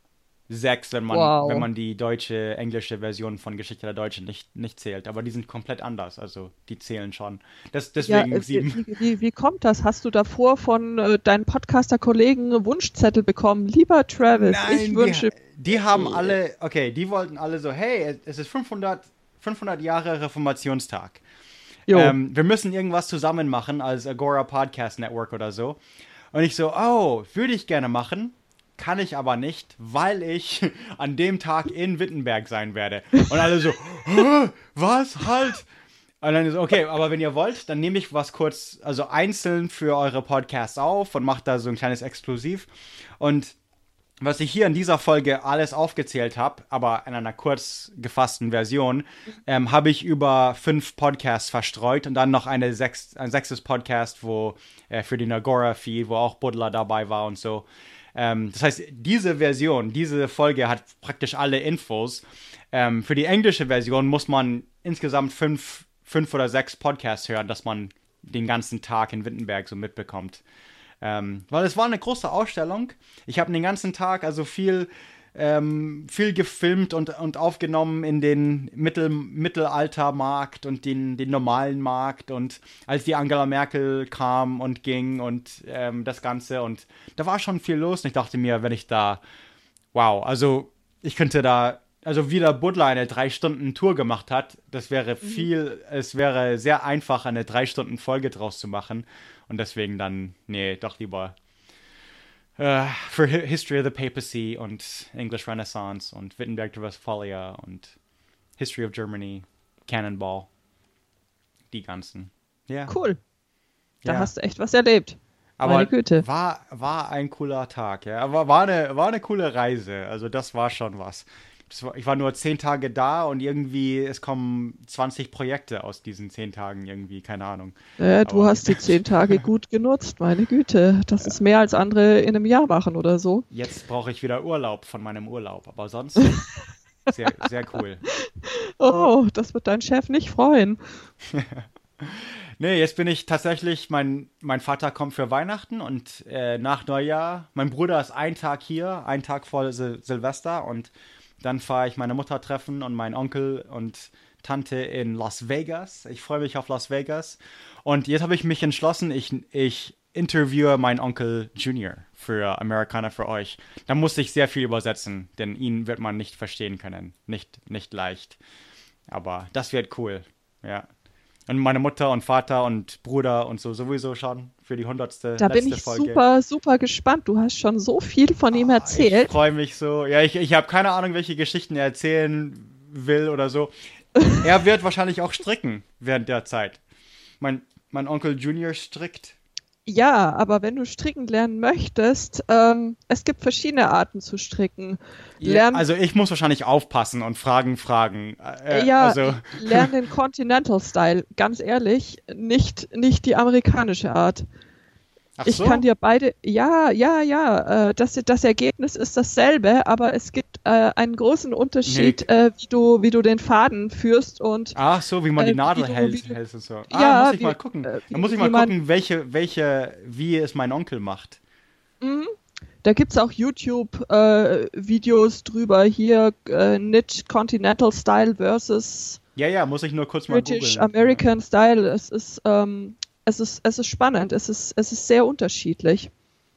Sechs, wenn man, Wow. wenn man die deutsche, englische Version von Geschichte der Deutschen nicht, nicht zählt. Aber die sind komplett anders, also die zählen schon. Das, deswegen Ja, äh, sieben. wie, wie, wie kommt das? Hast du davor von äh, deinen Podcaster-Kollegen Wunschzettel bekommen? Lieber Travis, ich wünsche... Die, die haben alle, okay, die wollten alle so, hey, es ist fünfhundert, fünfhundert Jahre Reformationstag. Jo. Ähm, wir müssen irgendwas zusammen machen als Agora Podcast Network oder so. Und ich so, oh, würde ich gerne machen. Kann ich aber nicht, weil ich an dem Tag in Wittenberg sein werde. Und alle so, "Hä? Was? Halt!" Und dann ist okay, aber wenn ihr wollt, dann nehme ich was kurz, also einzeln für eure Podcasts auf und mache da so ein kleines Exklusiv. Und was ich hier in dieser Folge alles aufgezählt habe, aber in einer kurz gefassten Version, ähm, habe ich über fünf Podcasts verstreut und dann noch eine sechs, ein sechstes Podcast, wo äh, für den Agora-Feed, wo auch Buddler dabei war und so. Ähm, das heißt, diese Version, diese Folge hat praktisch alle Infos. Ähm, für die englische Version muss man insgesamt fünf, fünf oder sechs Podcasts hören, dass man den ganzen Tag in Wittenberg so mitbekommt. Ähm, weil es war eine große Ausstellung. Ich habe den ganzen Tag also viel, ähm, viel gefilmt und, und aufgenommen in den Mittel, Mittelaltermarkt und den, den normalen Markt. Und als die Angela Merkel kam und ging und ähm, das Ganze. Und da war schon viel los. Und ich dachte mir, wenn ich da, wow, also ich könnte da, also wie der Buddler eine drei Stunden Tour gemacht hat, das wäre viel, mhm. es wäre sehr einfach, eine drei Stunden Folge draus zu machen. Und deswegen dann, nee, doch lieber äh, für History of the Papacy und English Renaissance und Wittenberg to Westphalia und History of Germany, Cannonball, die ganzen. Ja. Cool. Da Ja. hast du echt was erlebt. Aber Meine Güte. war, war ein cooler Tag, ja. Aber war eine, war eine coole Reise. Also das war schon was. Das war, ich war nur zehn Tage da und irgendwie, es kommen zwanzig Projekte aus diesen zehn Tagen irgendwie, keine Ahnung. Äh, du Aber- hast die zehn Tage gut genutzt, meine Güte. Das ist mehr als andere in einem Jahr machen oder so. Jetzt brauche ich wieder Urlaub von meinem Urlaub, aber sonst sehr, sehr cool. Oh, das wird dein Chef nicht freuen. Nee, jetzt bin ich tatsächlich, mein, mein Vater kommt für Weihnachten und äh, nach Neujahr, mein Bruder ist einen Tag hier, einen Tag vor Sil Silvester und dann fahre ich meine Mutter treffen und meinen Onkel und Tante in Las Vegas. Ich freue mich auf Las Vegas. Und jetzt habe ich mich entschlossen, ich, ich interviewe meinen Onkel Junior für Amerikaner für euch. Da musste ich sehr viel übersetzen, denn ihn wird man nicht verstehen können. Nicht, nicht leicht. Aber das wird cool, ja. Und meine Mutter und Vater und Bruder und so sowieso schon für die hundertste Da bin letzte ich Folge. super, super gespannt. Du hast schon so viel von ihm Ich erzählt. freue mich so. Ja, ich, ich habe keine Ahnung, welche Geschichten er erzählen will oder so. Er wird wahrscheinlich auch stricken während der Zeit. Mein, mein Onkel Junior strickt. Ja, aber wenn du stricken lernen möchtest, ähm, es gibt verschiedene Arten zu stricken. Lern, Also ich muss wahrscheinlich aufpassen und Fragen fragen. Äh, ja, also, lern den Continental Style. Ganz ehrlich, nicht, nicht die amerikanische Art. ach Ich so? kann dir beide, ja, ja, ja, äh, das, das Ergebnis ist dasselbe, aber es gibt äh, einen großen Unterschied, äh, wie du, wie du den Faden führst und Ach so, wie man Äh, die Nadel wie du- hält, wie du- hält und so. Ja, Ah, muss ich wie- mal gucken. äh, Da muss ich wie mal man- gucken, welche, welche, wie es mein Onkel macht. da gibt's auch YouTube-Videos drüber, hier äh, Knit Continental Style versus Ja, ja, muss ich nur kurz mal British googeln. American Style. Es ist, ähm, es ist, es ist spannend, es ist, es ist sehr unterschiedlich.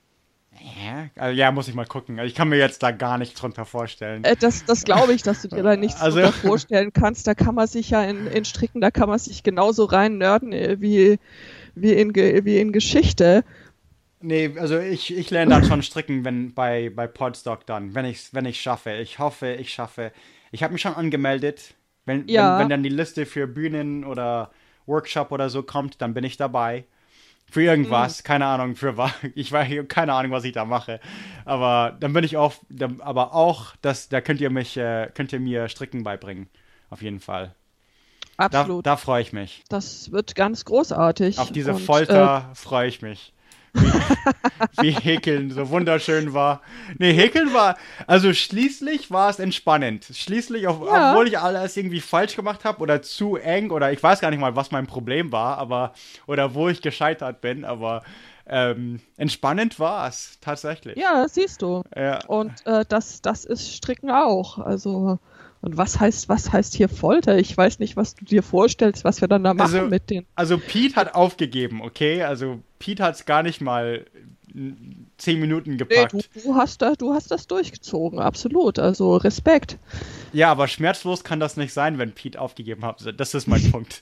Ja, also, ja, muss ich mal gucken. Ich kann mir jetzt da gar nichts drunter vorstellen. Äh, das das glaube ich, dass du dir da nichts Also- drunter vorstellen kannst. Da kann man sich ja in, in Stricken, da kann man sich genauso rein nerden äh, wie, wie, in, Ge- wie in Geschichte. Nee, also ich, ich lerne dann schon stricken, wenn bei, bei Podstock dann, wenn ich wenn ich schaffe. Ich hoffe, ich schaffe. Ich habe mich schon angemeldet. Wenn, Ja. wenn, wenn dann die Liste für Bühnen oder Workshop oder so kommt, dann bin ich dabei. Für irgendwas, keine Ahnung, für was. Ich weiß keine Ahnung, was ich da mache. Aber dann bin ich auch, dann, aber auch, das, da könnt ihr mich, äh, könnt ihr mir Stricken beibringen. Auf jeden Fall. Da, Absolut. da freue ich mich. Das wird ganz großartig. Auf diese Und, Folter freue ich mich. Wie, wie Häkeln so wunderschön war. Nee, Häkeln war, also schließlich war es entspannend. Schließlich, auf, Ja. obwohl ich alles irgendwie falsch gemacht habe oder zu eng oder ich weiß gar nicht mal, was mein Problem war, aber, oder wo ich gescheitert bin, aber ähm, entspannend war es, tatsächlich. Ja, siehst du. Ja. Und äh, das, das ist Stricken auch. Also, und was heißt, was heißt hier Folter? Ich weiß nicht, was du dir vorstellst, was wir dann da machen Also, mit den. also Pete hat aufgegeben, okay? Also Pete hat es gar nicht mal zehn Minuten Nee, gepackt. du, du, hast da, du hast das durchgezogen, absolut. Also Respekt. Ja, aber schmerzlos kann das nicht sein, wenn Pete aufgegeben hat. Das ist mein Punkt.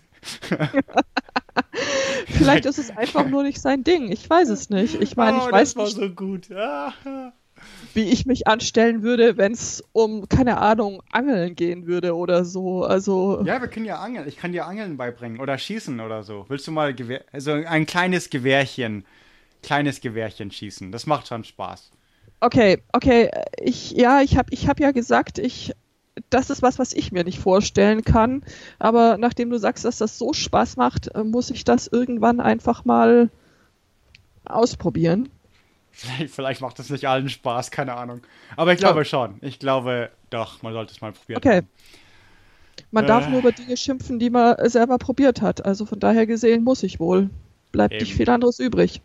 Vielleicht ist es einfach nur nicht sein Ding. Ich weiß es nicht. Ich meine, oh, ich weiß das war nicht, so gut. Ah. wie ich mich anstellen würde, wenn es um, keine Ahnung, Angeln gehen würde oder so. Also, Ja, wir können ja angeln. Ich kann dir Angeln beibringen oder schießen oder so. Willst du mal Gewehr, also ein kleines Gewehrchen, kleines Gewehrchen schießen? Das macht schon Spaß. okay, okay. Ich, ja, ich habe ich hab ja gesagt, ich, das ist was, was ich mir nicht vorstellen kann. Aber nachdem du sagst, dass das so Spaß macht, äh, muss ich das irgendwann einfach mal ausprobieren. Vielleicht, vielleicht macht das nicht allen Spaß, keine Ahnung. Aber ich glaube schon. Ich glaube doch, man sollte es mal probieren. Okay. Man darf Äh. nur über Dinge schimpfen, die man selber probiert hat. Also von daher gesehen muss ich wohl. Bleibt Eben. nicht viel anderes übrig.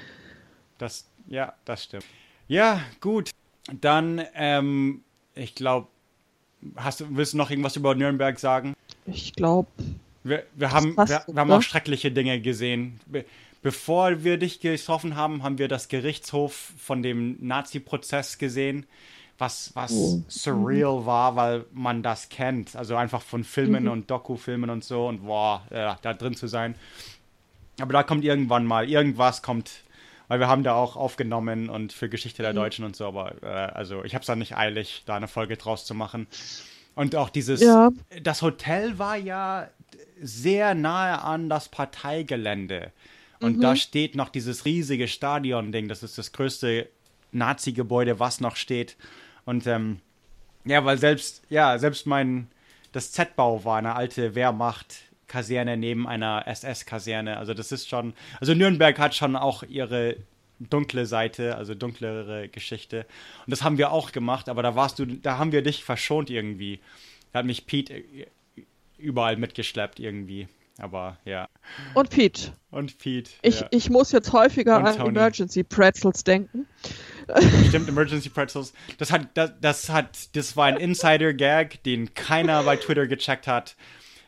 Das, ja, das stimmt. Ja, gut. Dann, ähm, ich glaube, hast du, willst du noch irgendwas über Nürnberg sagen? Ich glaube, Wir, wir, haben, passt wir, so, wir haben oder? auch schreckliche Dinge gesehen. Be bevor wir dich getroffen haben, haben wir das Gerichtshof von dem Nazi-Prozess gesehen, was, was Oh. surreal war, weil man das kennt. Also einfach von Filmen Mhm. und Doku-Filmen und so und boah, ja, da drin zu sein. Aber da kommt irgendwann mal, irgendwas kommt, weil wir haben da auch aufgenommen und für Geschichte der Mhm. Deutschen und so, aber äh, also ich habe es da nicht eilig, da eine Folge draus zu machen. Und auch dieses, Ja. das Hotel war ja sehr nahe an das Parteigelände. Und Mhm. da steht noch dieses riesige Stadion-Ding, das ist das größte Nazi-Gebäude, was noch steht. Und ähm, ja, weil selbst, ja, selbst mein, das Z-Bau war eine alte Wehrmacht-Kaserne neben einer S S-Kaserne. Also das ist schon, also Nürnberg hat schon auch ihre dunkle Seite, also dunklere Geschichte. Und das haben wir auch gemacht, aber da warst du, da haben wir dich verschont irgendwie. Da hat mich Pete überall mitgeschleppt irgendwie. Aber ja. Und Pete, Und Pete. ich, ja. ich muss jetzt häufiger Und an Tony. Emergency Pretzels denken. Stimmt, Emergency Pretzels. Das hat, das, das hat, das war ein Insider-Gag, den keiner bei Twitter gecheckt hat.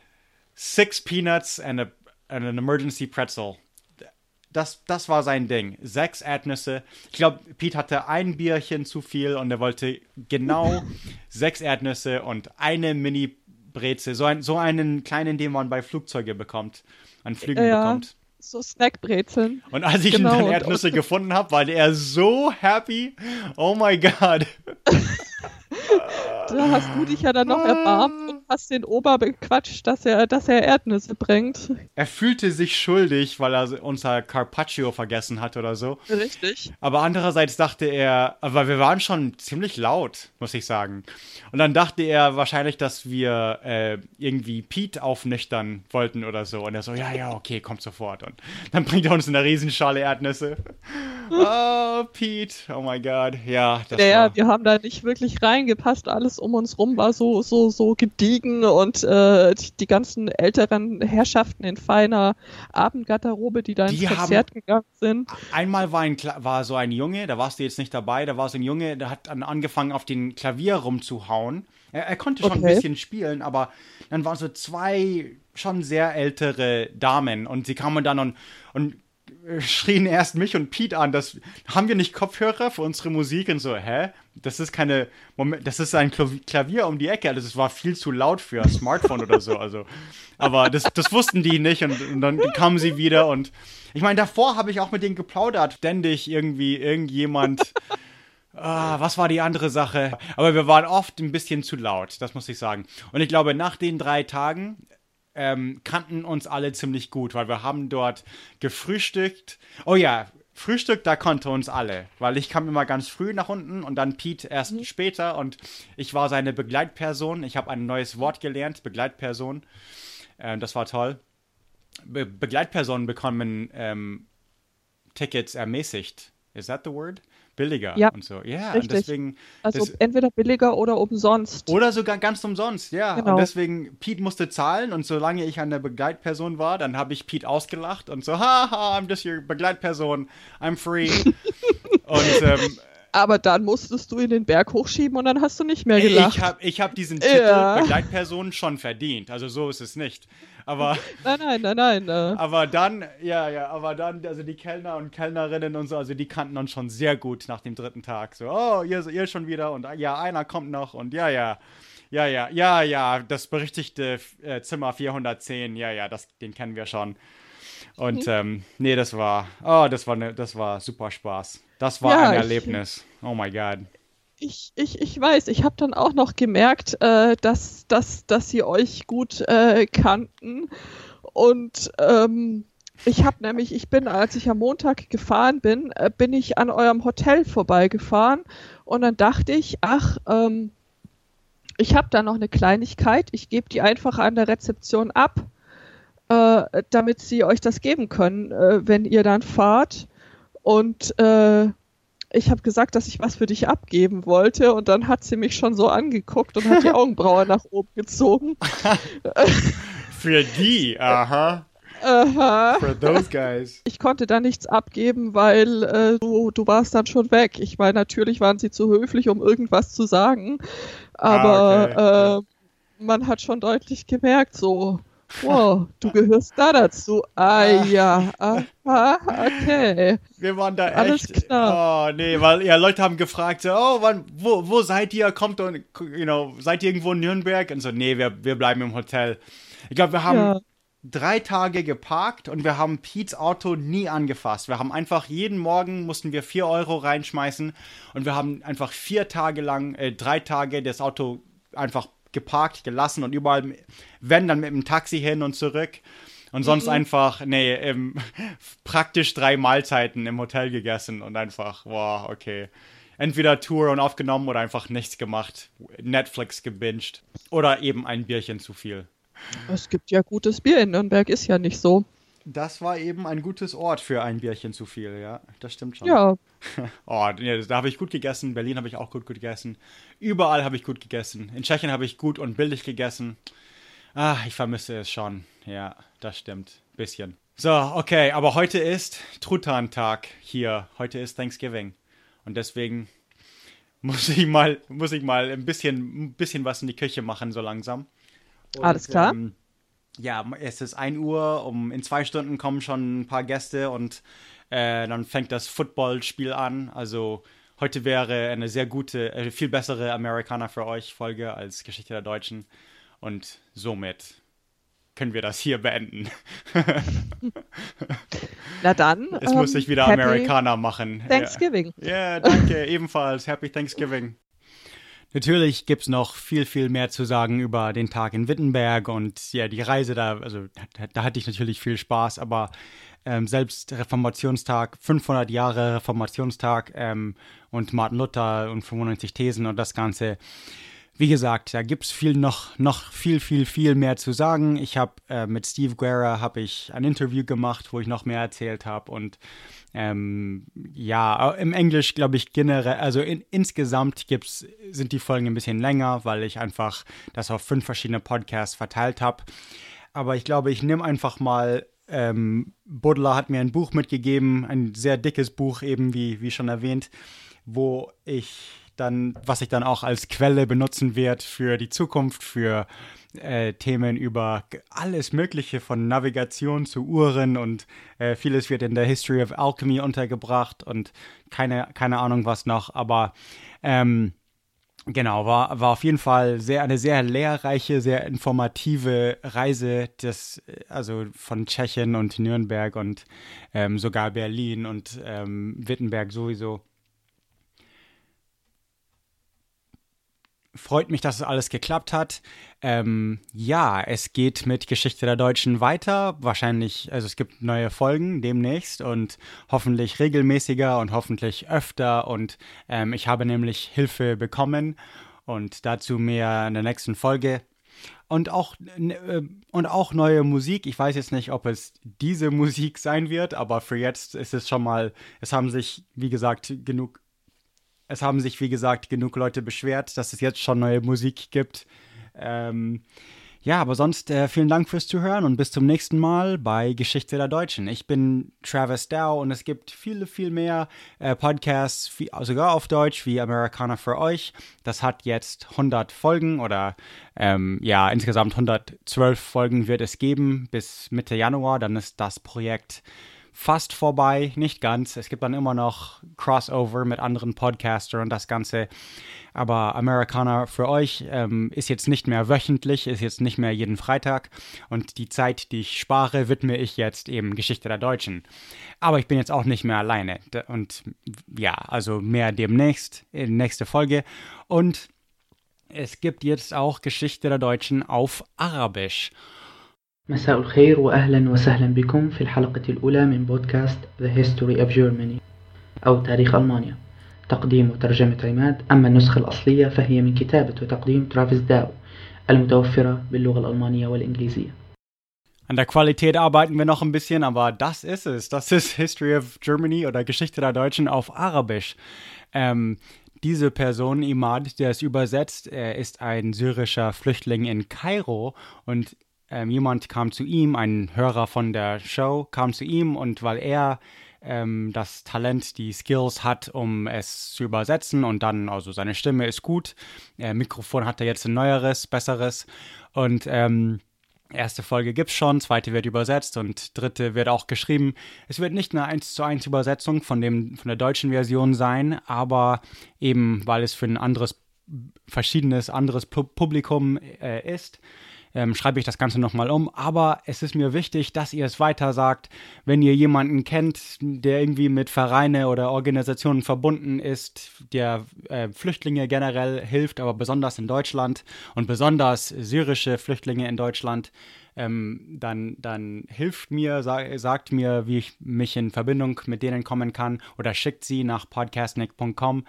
Six Peanuts and, a, and an Emergency Pretzel. Das, das war sein Ding. Sechs Erdnüsse. Ich glaube, Pete hatte ein Bierchen zu viel und er wollte genau sechs Erdnüsse und eine Mini-Brezel. So, ein, so einen kleinen, den man bei Flugzeugen bekommt. An Flügen Ja. bekommt. So Snackbrezeln. Und als ich Genau, ihn dann und- Erdnüsse gefunden habe, war er so happy. Oh my God. Da hast du dich ja dann noch erbarmt und hast den Ober bequatscht, dass er, dass er Erdnüsse bringt. Er fühlte sich schuldig, weil er unser Carpaccio vergessen hat oder so. Richtig. Aber andererseits dachte er, weil wir waren schon ziemlich laut, muss ich sagen. Und dann dachte er wahrscheinlich, dass wir äh, irgendwie Pete aufnüchtern wollten oder so. Und er so, ja, ja, okay, kommt sofort. Und dann bringt er uns eine Riesenschale Erdnüsse. Oh, Pete, oh my God. Ja, das Naja, war... wir haben da nicht wirklich reingepasst. Alles um uns rum war so, so, so gediegen und äh, die, die ganzen älteren Herrschaften in feiner Abendgarderobe, die da ins Die haben- Konzert gegangen sind. Einmal war, ein Kla war so ein Junge, da warst du jetzt nicht dabei, da war so ein Junge, der hat dann angefangen, auf den Klavier rumzuhauen. Er, er konnte schon Okay. ein bisschen spielen, aber dann waren so zwei schon sehr ältere Damen und sie kamen dann und, und äh, schrien erst mich und Pete an, das haben wir nicht Kopfhörer für unsere Musik und so, hä? Das ist keine, Moment, das ist ein Klav- Klavier um die Ecke, das war viel zu laut für ein Smartphone oder so, also, aber das, das wussten die nicht und, und dann kamen sie wieder und ich meine, davor habe ich auch mit denen geplaudert, ständig irgendwie irgendjemand, ah, was war die andere Sache? Aber wir waren oft ein bisschen zu laut, das muss ich sagen. Und ich glaube, nach den drei Tagen ähm, kannten uns alle ziemlich gut, weil wir haben dort gefrühstückt. Oh ja, Frühstück, da konnte uns alle, weil ich kam immer ganz früh nach unten und dann Pete erst später und ich war seine Begleitperson. Ich habe ein neues Wort gelernt, Begleitperson. Ähm, das war toll. Be Begleitpersonen bekommen ähm, Tickets ermäßigt. Is that the word? billiger Ja, und so. Ja, und richtig. deswegen. Also das, entweder billiger oder umsonst. oder sogar ganz umsonst, ja. Genau. Und deswegen, Pete musste zahlen und solange ich eine Begleitperson war, dann habe ich Pete ausgelacht und so, haha, I'm just your Begleitperson, I'm free. und ähm, Aber dann musstest du ihn den Berg hochschieben und dann hast du nicht mehr gelacht. ich habe ich hab diesen Titel Ja. Begleitperson schon verdient, also so ist es nicht. Aber, Nein, nein, nein, nein. Äh, aber dann, ja, ja, aber dann, also die Kellner und Kellnerinnen und so, also die kannten uns schon sehr gut nach dem dritten Tag. So, oh, ihr, ihr schon wieder und ja, einer kommt noch und ja, ja. Ja, ja, ja, ja, das berüchtigte äh, Zimmer vierhundertzehn, ja, ja, das, den kennen wir schon. Und Mhm. ähm, nee, das war, oh, das war, ne, das war super Spaß. Das war Ja, ein ich- Erlebnis. Oh my God. Ich, ich, ich weiß, ich habe dann auch noch gemerkt, äh, dass, dass, dass sie euch gut äh, kannten. Und ähm, ich habe nämlich, ich bin, als ich am Montag gefahren bin, äh, bin ich an eurem Hotel vorbeigefahren. Und dann dachte ich, ach, ähm, ich habe da noch eine Kleinigkeit, ich gebe die einfach an der Rezeption ab, äh, damit sie euch das geben können, äh, wenn ihr dann fahrt. Und äh, ich habe gesagt, dass ich was für dich abgeben wollte und dann hat sie mich schon so angeguckt und hat die Augenbraue nach oben gezogen. Für die, aha. Aha. For those guys. Ich konnte da nichts abgeben, weil äh, du, du warst dann schon weg. Ich meine, natürlich waren sie zu höflich, um irgendwas zu sagen, aber Ah, okay. äh, man hat schon deutlich gemerkt, so, wow, du gehörst da dazu. Ah ja, aha, okay. Wir waren da Alles echt. klar. Oh, nee, weil ja, Leute haben gefragt, so, oh, wann, wo, wo seid ihr? Kommt und, you know, seid ihr irgendwo in Nürnberg? Und so, nee, wir, wir bleiben im Hotel. Ich glaube, wir haben Ja. drei Tage geparkt und wir haben Pete's Auto nie angefasst. Wir haben einfach jeden Morgen mussten wir vier Euro reinschmeißen und wir haben einfach vier Tage lang, äh, drei Tage das Auto einfach geparkt, gelassen und überall, wenn, dann mit dem Taxi hin und zurück. Und sonst Mhm. einfach, nee, ähm, praktisch drei Mahlzeiten im Hotel gegessen und einfach, wow, okay. Entweder Tour und aufgenommen oder einfach nichts gemacht. Netflix gebinged. Oder eben ein Bierchen zu viel. Es gibt ja gutes Bier in Nürnberg, ist ja nicht so. Das war eben ein gutes Ort für ein Bierchen zu viel, ja. Das stimmt schon. Ja, Oh, nee, da habe ich gut gegessen. Berlin habe ich auch gut, gut gegessen. Überall habe ich gut gegessen. In Tschechien habe ich gut und billig gegessen. Ah, ich vermisse es schon. Ja, das stimmt. Bisschen. So, okay, aber heute ist Truthahn-Tag hier. Heute ist Thanksgiving. Und deswegen muss ich mal, muss ich mal ein bisschen, ein bisschen was in die Küche machen, so langsam. Und, alles klar. Ähm, ja, es ist ein Uhr, um, in zwei Stunden kommen schon ein paar Gäste und äh, dann fängt das Footballspiel an. Also heute wäre eine sehr gute, äh, viel bessere Amerikaner für euch Folge als Geschichte der Deutschen. Und somit können wir das hier beenden. Na dann. Es muss ähm, sich wieder Happy Amerikaner machen. Thanksgiving. Ja, yeah, danke, ebenfalls. Happy Thanksgiving. Natürlich gibt es noch viel, viel mehr zu sagen über den Tag in Wittenberg und ja, die Reise da, also da, da hatte ich natürlich viel Spaß, aber ähm, selbst Reformationstag, fünfhundert Jahre Reformationstag ähm, und Martin Luther und fünfundneunzig Thesen und das Ganze. Wie gesagt, da gibt es viel noch, noch viel, viel, viel mehr zu sagen. Ich habe äh, mit Steve Guerra habe ich ein Interview gemacht, wo ich noch mehr erzählt habe und ähm, ja, im Englisch glaube ich generell, also in, insgesamt gibt's, sind die Folgen ein bisschen länger, weil ich einfach das auf fünf verschiedene Podcasts verteilt habe. Aber ich glaube, ich nehme einfach mal, ähm, Baudelaire hat mir ein Buch mitgegeben, ein sehr dickes Buch eben, wie, wie schon erwähnt, wo ich dann, was ich dann auch als Quelle benutzen werde für die Zukunft, für äh, Themen über alles Mögliche von Navigation zu Uhren und äh, vieles wird in der History of Alchemy untergebracht und keine, keine Ahnung was noch, aber ähm, genau, war, war auf jeden Fall sehr, eine sehr lehrreiche, sehr informative Reise, das, also von Tschechien und Nürnberg und ähm, sogar Berlin und ähm, Wittenberg sowieso. Freut mich, dass es alles geklappt hat. Ähm, ja, es geht mit Geschichte der Deutschen weiter. Wahrscheinlich, also es gibt neue Folgen demnächst und hoffentlich regelmäßiger und hoffentlich öfter. Und ähm, ich habe nämlich Hilfe bekommen und dazu mehr in der nächsten Folge. Und auch, äh, und auch neue Musik. Ich weiß jetzt nicht, ob es diese Musik sein wird, aber für jetzt ist es schon mal, es haben sich, wie gesagt, genug es haben sich, wie gesagt, genug Leute beschwert, dass es jetzt schon neue Musik gibt. Ähm, ja, aber sonst äh, vielen Dank fürs Zuhören und bis zum nächsten Mal bei Geschichte der Deutschen. Ich bin Travis Dow und es gibt viele, viel mehr äh, Podcasts, wie, sogar auf Deutsch, wie Americana für euch. Das hat jetzt hundert Folgen oder ähm, ja, insgesamt hundertzwölf Folgen wird es geben bis Mitte Januar. Dann ist das Projekt fast vorbei, nicht ganz. Es gibt dann immer noch Crossover mit anderen Podcastern und das Ganze. Aber Americana für euch ähm, ist jetzt nicht mehr wöchentlich, ist jetzt nicht mehr jeden Freitag. Und die Zeit, die ich spare, widme ich jetzt eben Geschichte der Deutschen. Aber ich bin jetzt auch nicht mehr alleine. Und ja, also mehr demnächst, in nächste Folge. Und es gibt jetzt auch Geschichte der Deutschen auf Arabisch. مساء الخير وأهلا وسهلا بكم في الحلقة الأولى من بودكاست The History of Germany أو تاريخ ألمانيا. تقديم وترجمة عماد، أما النسخة الأصلية فهي من كتابة وتقديم ترافيس داو المتوفرة باللغة الألمانية والإنجليزية. An der Qualität arbeiten wir noch ein bisschen, aber das ist es. Das ist History of Germany oder Geschichte der Deutschen auf Arabisch. Ähm, diese Person, Imad, der es übersetzt, er ist ein syrischer Flüchtling in Kairo und Ähm, jemand kam zu ihm, ein Hörer von der Show kam zu ihm und weil er ähm, das Talent, die Skills hat, um es zu übersetzen und dann, also seine Stimme ist gut, äh, Mikrofon hat er jetzt ein neueres, besseres und ähm, erste Folge gibt's schon, zweite wird übersetzt und dritte wird auch geschrieben. Es wird nicht eine eins zu eins Übersetzung von dem, von der deutschen Version sein, aber eben, weil es für ein anderes, verschiedenes, anderes Publikum äh, ist, Ähm, schreibe ich das Ganze nochmal um, aber es ist mir wichtig, dass ihr es weiter sagt, wenn ihr jemanden kennt, der irgendwie mit Vereine oder Organisationen verbunden ist, der äh, Flüchtlinge generell hilft, aber besonders in Deutschland und besonders syrische Flüchtlinge in Deutschland, ähm, dann, dann hilft mir, sag, sagt mir, wie ich mich in Verbindung mit denen kommen kann oder schickt sie nach podcastnick punkt com.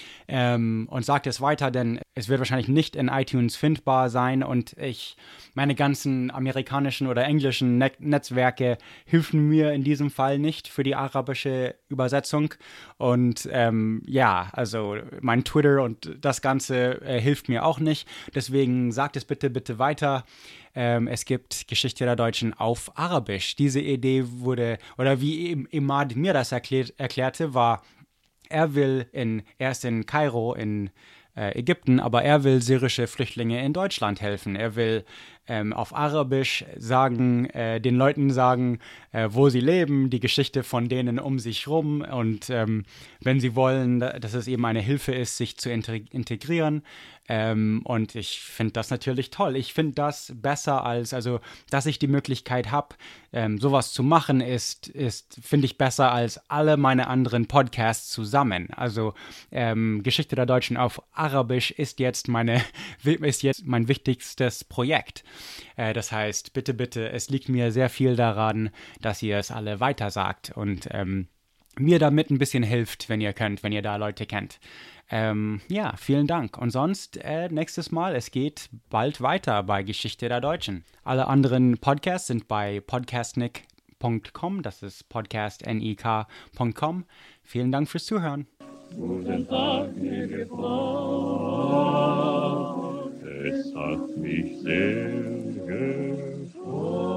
Ähm, und sagt es weiter, denn es wird wahrscheinlich nicht in iTunes findbar sein und ich, meine ganzen amerikanischen oder englischen Net- Netzwerke helfen mir in diesem Fall nicht für die arabische Übersetzung und ähm, ja, also mein Twitter und das Ganze äh, hilft mir auch nicht, deswegen sagt es bitte, bitte weiter. Ähm, es gibt Geschichte der Deutschen auf Arabisch. Diese Idee wurde, oder wie Imad mir das erklärt, erklärte, war, Er will in, er ist in Kairo in äh, Ägypten, aber er will syrische Flüchtlinge in Deutschland helfen. Er will ähm, auf Arabisch sagen, äh, den Leuten sagen, äh, wo sie leben, die Geschichte von denen um sich rum und ähm, wenn sie wollen, dass es eben eine Hilfe ist, sich zu integrieren. Ähm, und ich finde das natürlich toll. Ich finde das besser als, also, dass ich die Möglichkeit habe, ähm, sowas zu machen, ist, ist finde ich besser als alle meine anderen Podcasts zusammen. Also ähm, Geschichte der Deutschen auf Arabisch ist jetzt meine, ist jetzt mein wichtigstes Projekt. Äh, das heißt, bitte, bitte, es liegt mir sehr viel daran, dass ihr es alle weitersagt und ähm, mir damit ein bisschen hilft, wenn ihr könnt, wenn ihr da Leute kennt. Ähm, ja, vielen Dank. Und sonst äh, nächstes Mal, es geht bald weiter bei Geschichte der Deutschen. Alle anderen Podcasts sind bei podcastnick punkt com, das ist podcastnick punkt com. Vielen Dank fürs Zuhören. Guten Tag, liebe Frau, es hat mich sehr gefreut.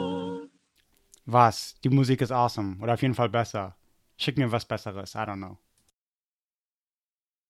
Was? Die Musik ist awesome. Oder auf jeden Fall besser. Schick mir was Besseres. I don't know.